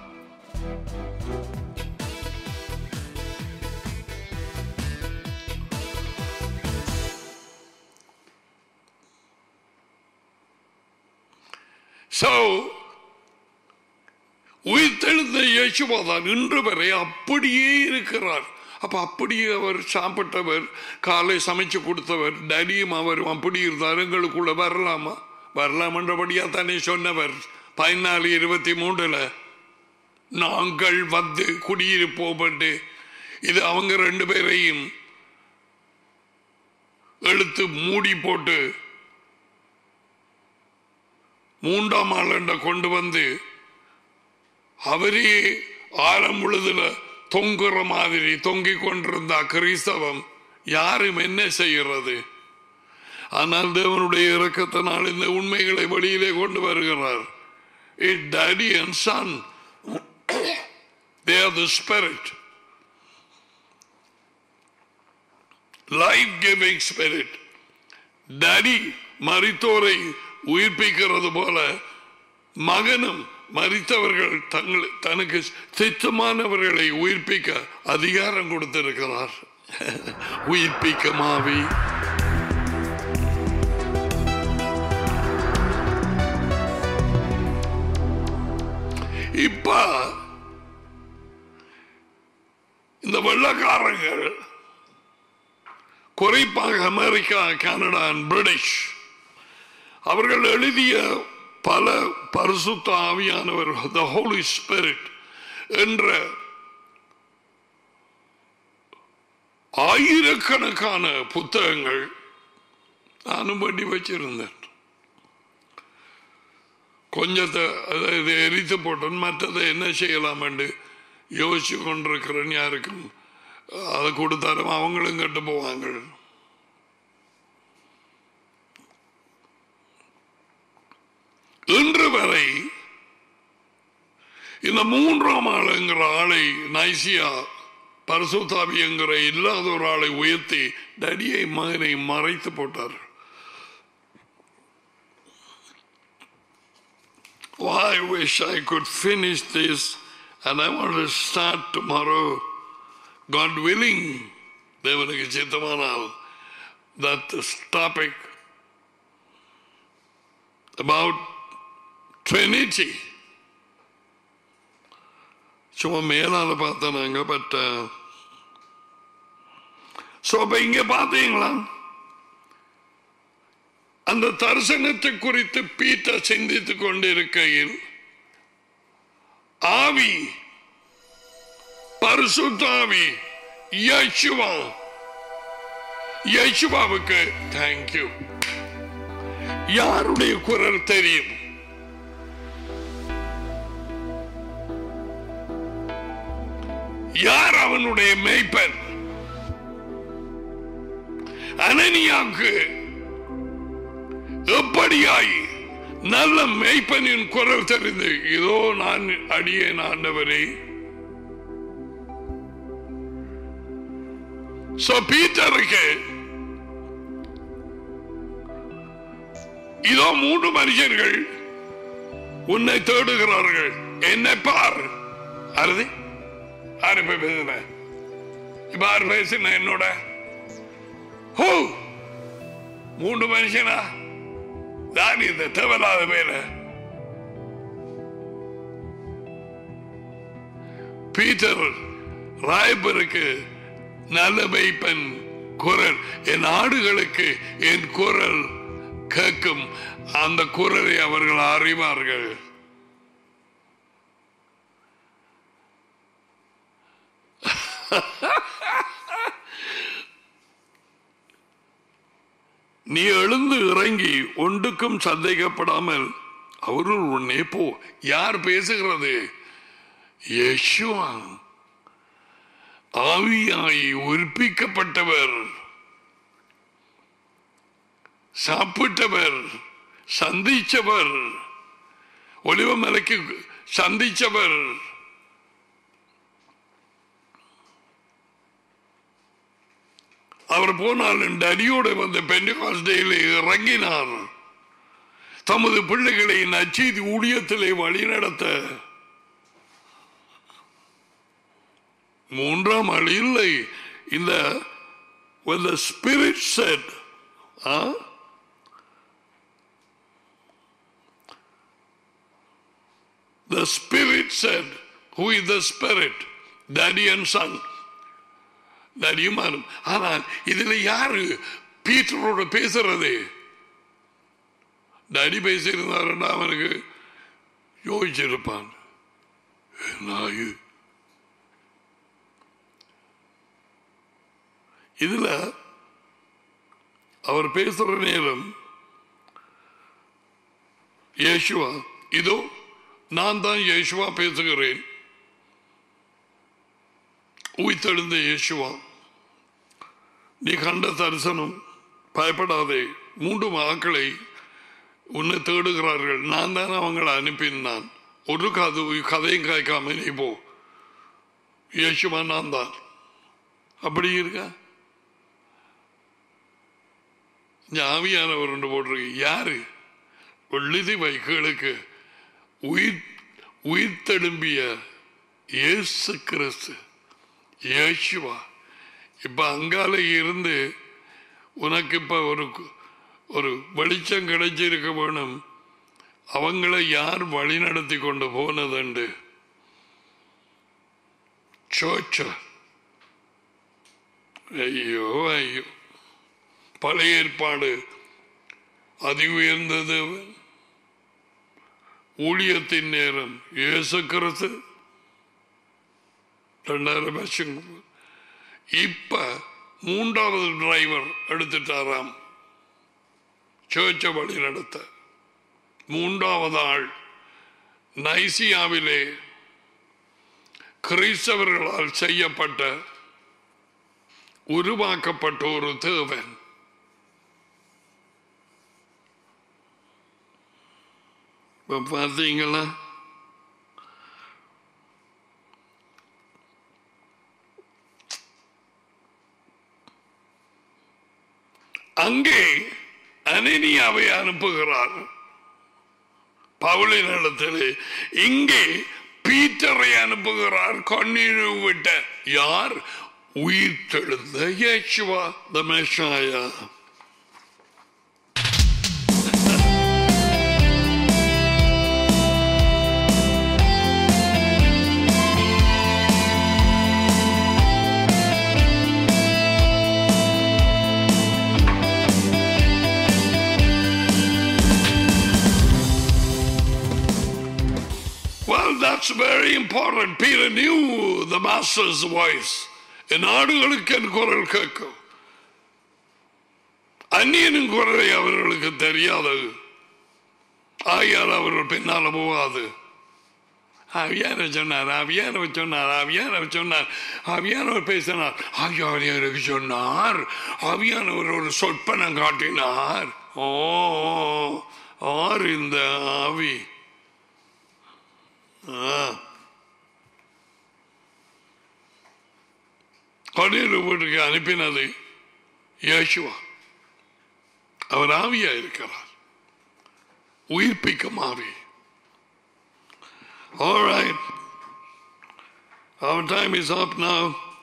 S1: உயிர்த்தெழுந்த இயேசுவாதான் இன்று வரை அப்படியே இருக்கிறார். அப்ப அப்படியே அவர் சாப்பிட்டவர், காலை சமைச்சு கொடுத்தவர், டடியும் அவரும் அப்படி இருந்தார். எங்களுக்குள்ள வரலாமா? வரலாம் என்றபடியா தானே சொன்னவர் 14:23 நாங்கள் வந்து குடியிருப்போம் என்று. இது அவங்க 2 பேரையும் எழுத்து மூடி போட்டு 3ஆம் ஆளண்ட கொண்டு வந்து அவரே ஆழம் முழுதுல தொங்குற மாதிரி தொங்கிக் கொண்டிருந்த கிறிஸ்தவம் யாரும் என்ன செய்கிறது? ஆனால் தேவனுடைய இரக்கத்தினால் இந்த உண்மைகளை வெளியிலே கொண்டு வருகிறார். Daddy and son, they are the spirit, life-giving spirit. Daddy மரித்தோரை உயிர்ப்பிக்கிறது போல மகனும் மரித்தவர்கள் தனக்கு சித்தமானவர்களை உயிர்ப்பிக்க அதிகாரம் கொடுத்திருக்கிறார். உயிர்ப்பிக்க மாவி. இப்ப இந்த வெள்ளக்காரங்கள், குறிப்பாக அமெரிக்கா, கனடா, பிரிட்டிஷ், அவர்கள் எழுதிய பல பரிசுத்த ஆவியானவர், the Holy Spirit என்ற ஆயிரக்கணக்கான புத்தகங்கள் நானும் பண்ணி வச்சிருந்தேன். கொஞ்சத்தை அதாவது எரித்து போட்டேன், மற்றதை என்ன செய்யலாம் என்று யோசிச்சு கொண்டிருக்கிறேன். யாருக்கும் அதை கொடுத்தாலும் அவங்களும் கட்டு போவாங்க. இன்று வரை இந்த மூன்றாம் ஆளுங்கிற ஆளை, நைசியா பரிசுத்தாவி என்கிற இல்லாத ஒரு ஆளை உயர்த்தி டடியை மகனை மறைத்து போட்டார். I wish I could finish this and I want to start tomorrow, God willing, தேவனுக்கு சித்தமானால், that topic about Trinity. சும்மா மேலால பார்த்தனாங்க. பட் இங்க பார்த்தீங்களா, அந்த தரிசனத்தை குறித்து பீட்டர் சிந்தித்துக் கொண்டிருக்கையில் ஆவி, பரிசுத்தாவி, யேசுவாவுக்கு தேங்க்யூ. யாருடைய குரல் தெரியும்? யார் அவனுடைய மேய்ப்பன்? அனனியாவுக்கு எப்படியாய் நல்ல மேய்ப்பனின் குரல் தெரிந்து, இதோ நான் அடியேன் ஆண்டவரே. பீட்டருக்கு இதோ 3 மனுஷர்கள் உன்னை தேடுகிறார்கள், என்னை பார். அறுதி யாரு போய் பேசுன? இப்ப யாரு பேசுன என்னோட? 3 மனுஷனா? தான் இந்த தேவலாத மேல பீட்டர் ராயப்பருக்கு நல்ல மேய்ப்பன் குரல், என் ஆடுகளுக்கு என் குரல் கேட்கும், அந்த குரலை அவர்கள் அறிவார்கள். நீ எழுந்து இறங்கி ஒன்றுக்கும் சந்தேகப்படாமல் அவருள் உன்னே போ. யார் பேசுகிறது? யேசுவா, ஆவியாய் உயிர்ப்பிக்கப்பட்டவர், சாப்பிட்டவர், சந்திச்சவர், ஒலிவமலைக்கு சந்திச்சவர். அவர் போனாலும் டடியோடு வந்து பெண்டெகாஸ்டேயிலே இறங்கினார். தமது பிள்ளைகளை நற்செய்தி ஊழியத்திலே வழிநடத்த. 3ஆம் ஆள் இல்லை. இந்த when the Spirit said, the Spirit said, who is the Spirit? Daddy and son. நடியுமானும். ஆனால் இதுல யாரு பீட்டரோட பேசுறது? டடி பேசியிருந்தாருன்னா அவனுக்கு யோசிச்சிருப்பான். இதுல அவர் பேசுற நேரம் யேசுவா, இதோ நான் தான் யேசுவா பேசுகிறேன், உயிர்த்தெழுந்த யேசுவா, நீ கண்ட தரிசனம், பயப்படாதே, 3 ஆட்களை உன்னை தேடுகிறார்கள், நான் தான் அவங்களை அனுப்பினான், ஒரு கதையும் கேட்காம நீ போ, யேசுவா நான் தான். அப்படி இருக்க ஆவியானவர் ஒன்று போட்டிருக்கு. யாரு? வெள்ளிதி வைகளுக்கு உயிர்த்தெழும்பிய இயேசு கிறிஸ்து, யேசுவா. இப்ப அங்கால இருந்து உனக்கு இப்ப ஒரு வெளிச்சம் கிடைச்சிருக்க வேணும். அவங்களை யார் வழி நடத்தி கொண்டு போனதுண்டு? சோச்ச. ஐயோ ஐயோ, பழைய ஏற்பாடு அதி உயர்ந்தது. ஊழியத்தின் நேரம் இயேசு கிறிஸ்து 2000 வருஷம். இப்ப 3வது டிரைவர் எடுத்துட்டாராம். சேர்ச்சை வழி நடத்த. மூன்றாவது ஆள் நைசியாவிலே கிறிஸ்தவர்களால் செய்யப்பட்ட உருவாக்கப்பட்ட ஒரு தேவன். பார்த்தீங்களா? அங்கே அனனியாவை அனுப்புகிறார் பவுலின் இடத்திலே. இங்கே பீட்டரை அனுப்புகிறார். கண்ணீர் விட்ட யார்? உயிர்த்தெழுந்த இயேசுவா, தி மெஷாயா. That's very important. Peter knew the master's voice. என் ஆடுகளுக்கு என் குரல் கேட்கும். அந்நியனின் குரலை அவர்களுக்கு தெரியாது. ஆகையால் அவர்கள் பின்னால போகாது. அவியான சொன்னார், அவியான சொன்னார், அவியான சொன்னார், அவியானவர் பேசினார், ஆவியானவருக்கு சொன்னார், ஆவியானவர் ஒரு சொற்பனம் காட்டினார். ஓ, ஆர் இந்த ஆவி? கண்ணீர் வீட்டுக்கு அனுப்பினது இயேசுவா. அவர் ஆவியா இருக்கிறார், உயிர்ப்பிக்கும் ஆவி. All right, our time is up now.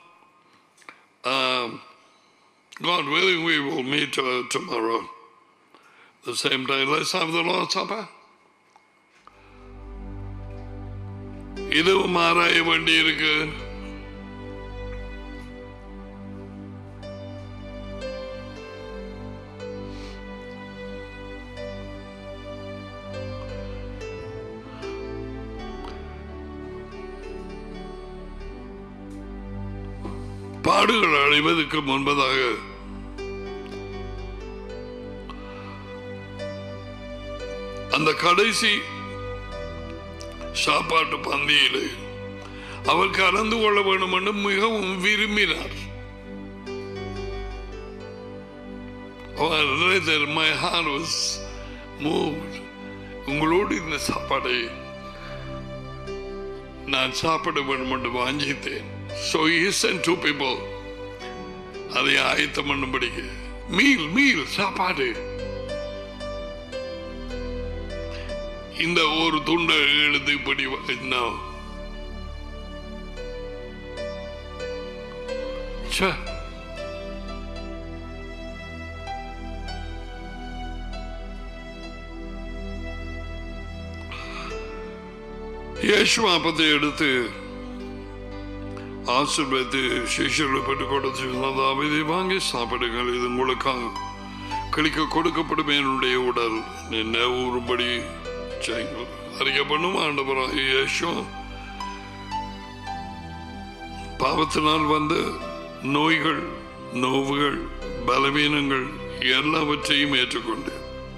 S1: God willing, we will meet tomorrow the same time. Let's have the Lord's Supper. இதுவும் ஆராய வேண்டி இருக்கு. பாடுகள் அழிவதற்கு முன்பதாக அந்த கடைசி சாப்பாட்டு பந்தியிலே அவர் கலந்து கொள்ள வேண்டும் என்று மிகவும் விரும்பினார். My heart was moved. உங்களோடு இந்த சாப்பாடை நான் சாப்பிட வேண்டும் என்று வாஞ்சித்தேன். So he sent two people. அதை ஆயத்தம் பண்ணும்படிக்கு. மீல் சாப்பாடு. இந்த ஒரு துண்டை எழுது இப்படி இயேசுவாப்பத்தை எடுத்து ஆசீர்வதித்து சிஷ்யர்களை பெற்றுக் கொடுத்து, இதை வாங்கி சாப்பிடுங்கள், இது உங்களுக்காக கிளிக்க கொடுக்கப்படும் என்னுடைய உடல், என்ன ஊறும்படி செய்யுங்கள். அறிக்கை பண்ணும் ஆண்டவராக இயேசு பாவத்தினால் வந்த நோய்கள், நோவுகள், பலவீனங்கள் எல்லாவற்றையும் ஏற்றுக்கொண்டு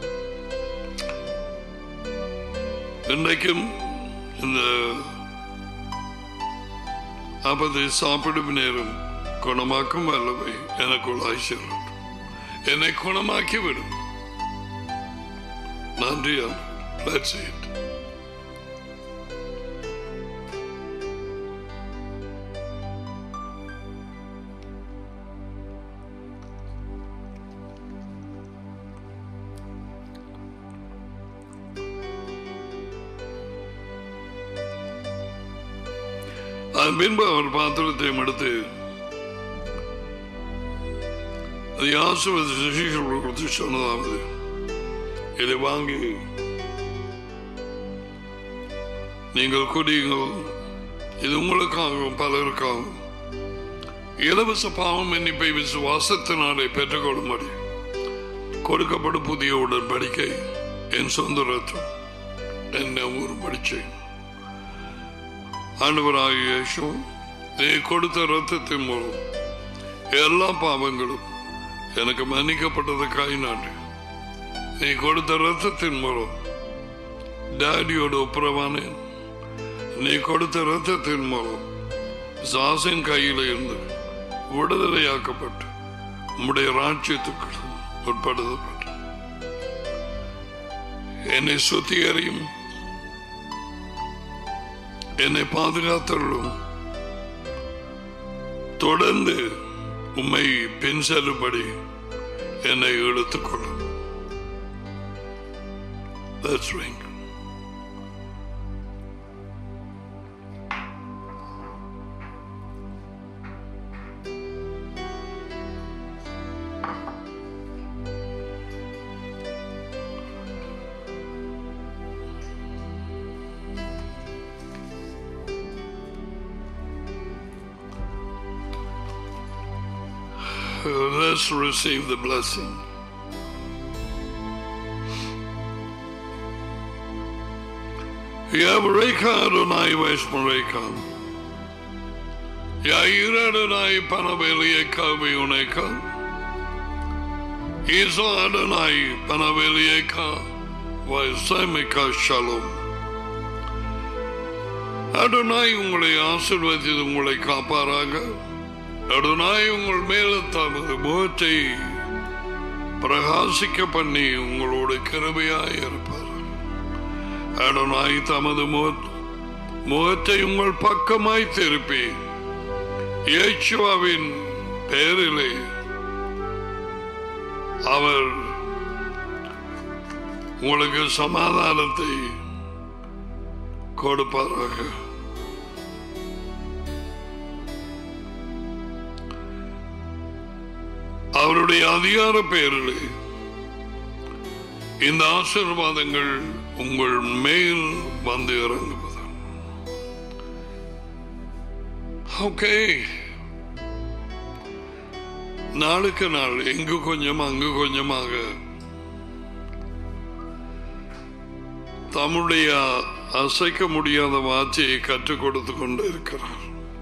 S1: இன்றைக்கும் இந்த அப்பதை சாப்பிடும் நேரம் குணமாக்கும் வல்லவை எனக்குள் ஆய்ச்சல் என்னை குணமாக்கி விடும். நன்றி. Let's see it. அதன் பின்பு அவர் பாத்திரத்தையும் எடுத்து அதை ஆசீர்வதித்து சொன்னதாவது, இதை வாங்கி நீங்கள் குடியுங்கள், இது உங்களுக்காகவும் பலருக்காகவும் இலவச பாவம் மன்னிப்பை விசுவாசத்தினாலே பெற்றுக்கொள்ளும்படி கொடுக்கப்படும் புதிய உடன்படிக்கை என் சொந்த ரத்தம், என்ன ஊறும்படி செய்யும். ஆண்டவராகிய இயேசு நீ கொடுத்த ரத்தத்தின் மூலம் எல்லா பாவங்களும் எனக்கு மன்னிக்கப்பட்டதுக்காய் நன்றி. நீ கொடுத்த ரத்தத்தின் மூலம் டாடியோட ஒப்புரவானேன். நீ கொடுத்த ரத்தத்தின் மூலம் சாசின் கையில் இருந்து விடுதலையாக்கப்பட்டு உம்முடைய ராஜ்யத்துக்கு உட்படுத்தப்பட்டு என்னை சுத்திகரியும், என்னை பாதுகாத்தருளும், தொடர்ந்து உம்மை பின் செல்லும்படி என்னை எடுத்துக்கொள்ளும். Let's ring. Let's receive the blessing. Yavreka Adonai Veshmareka Yair Adonai Panavelieka Vioneka Isa Adonai Panavelieka Vasamika Shalom. Adonai உங்களை ஆசீர்வதித்து உங்களை காப்பாராக. அடோனாய் உங்கள் மேல தமது முகத்தை பிரகாசிக்க பண்ணி உங்களோடு கிருபையாய் இருப்பார். அடோனாய் தமது முகத்தை உங்கள் பக்கமாய் திருப்பி இயேசுவின் பெயரிலே அவர் உங்களுக்கு சமாதானத்தை கொடுப்பாராக. அவருடைய அதிகார பெயரிலே இந்த ஆசீர்வாதங்கள் உங்கள் மேல் வந்து இறங்குவது. ஓகே, நாளுக்கு நாள் எங்கு கொஞ்சம் அங்கு கொஞ்சமாக தம்முடைய அசைக்க முடியாத வார்த்தையை கற்றுக் கொடுத்து கொண்டு இருக்கிறார்.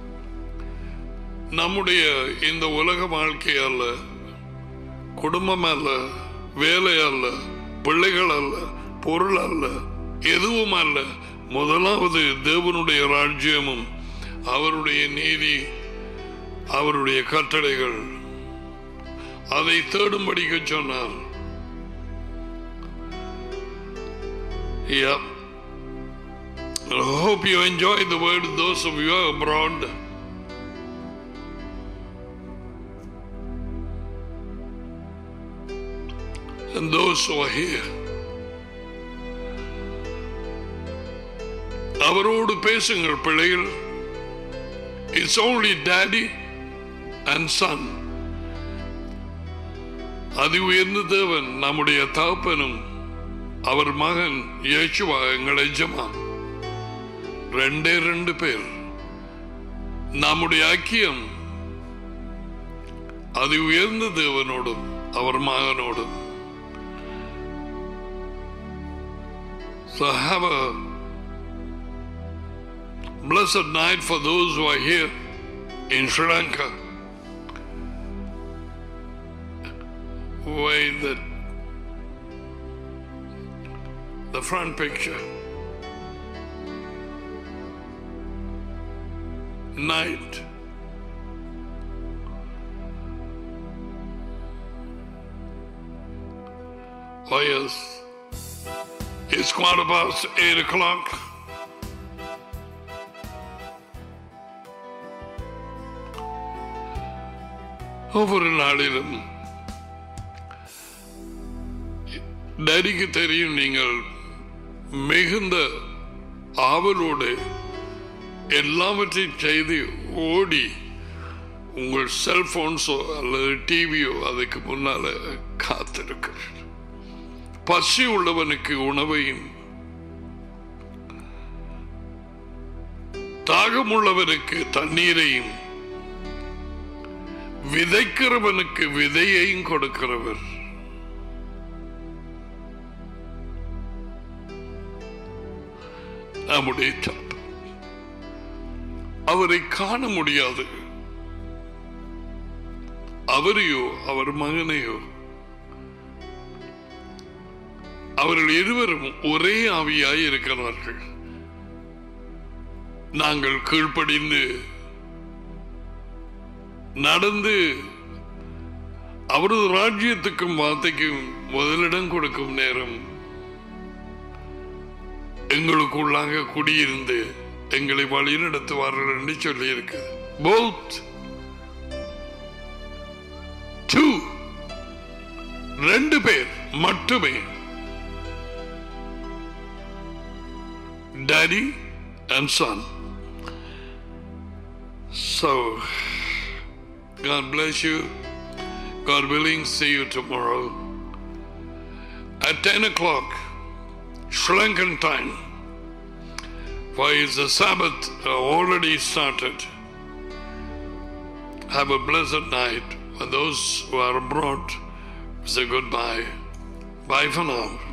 S1: நம்முடைய இந்த உலக வாழ்க்கை அல்ல, குடும்பம் அல்ல, வேலை அல்ல, பிள்ளைகள் அல்ல, பொருள் அல்ல, எதுவும் அல்ல. முதலாவது தேவனுடைய ராஜ்யமும் அவருடைய நீதி, அவருடைய கட்டளைகள், அதை தேடும்படிக்கு சொன்னார். I hope you enjoy the word, those of you abroad. And those who are here. அவரோடு பேசுங்கள் பிள்ளைகள். It's only daddy and son. அதி உயர்ந்த தேவன் நம்முடைய தகப்பனும் அவர் மகன் இயேசுவா எங்கள் எஜமான். ரெண்டே ரெண்டு பேர். நம்முடைய ஐக்கியம் அதி உயர்ந்த தேவனோடும் அவர் மகனோடும். So have a blessed night for those who are here in Sri Lanka. Wait, the front picture. Night. Oh yes. It's 8:15. ஒவ்வொரு நாளிலும் டேடிக்கு தெரியும் நீங்கள் மிகுந்த ஆவலோடு எல்லாவற்றையும் செய்து ஓடி உங்கள் செல்போன்ஸோ அல்லது டிவியோ அதுக்கு முன்னால காத்திருக்கிறார். பசி உள்ளவனுக்கு உணவையும் தாகமுள்ளவனுக்கு தண்ணீரையும் விதைக்கிறவனுக்கு விதையையும் கொடுக்கிறவர். நம்முடைய அவரை காண முடியாது. அவரையோ அவர் மகனையோ அவர்கள் இருவரும் ஒரே ஆவியாய் இருக்கிறார்கள். நாங்கள் கீழ்ப்படிந்து நடந்து அவரது ராஜ்யத்துக்கும் வார்த்தைக்கும் முதலிடம் கொடுக்கும் நேரம் எங்களுக்குள்ளாக குடியிருந்து எங்களை வழி நடத்துவார்கள் என்று சொல்லி இருக்குது. போத் டூ, ரெண்டு பேர் மட்டுமே, Daddy and Son. So, God bless you. God willing, see you tomorrow at 10 o'clock Sri Lankan time. For it's the Sabbath already started. Have a blessed night. For those who are abroad, say goodbye. Bye for now.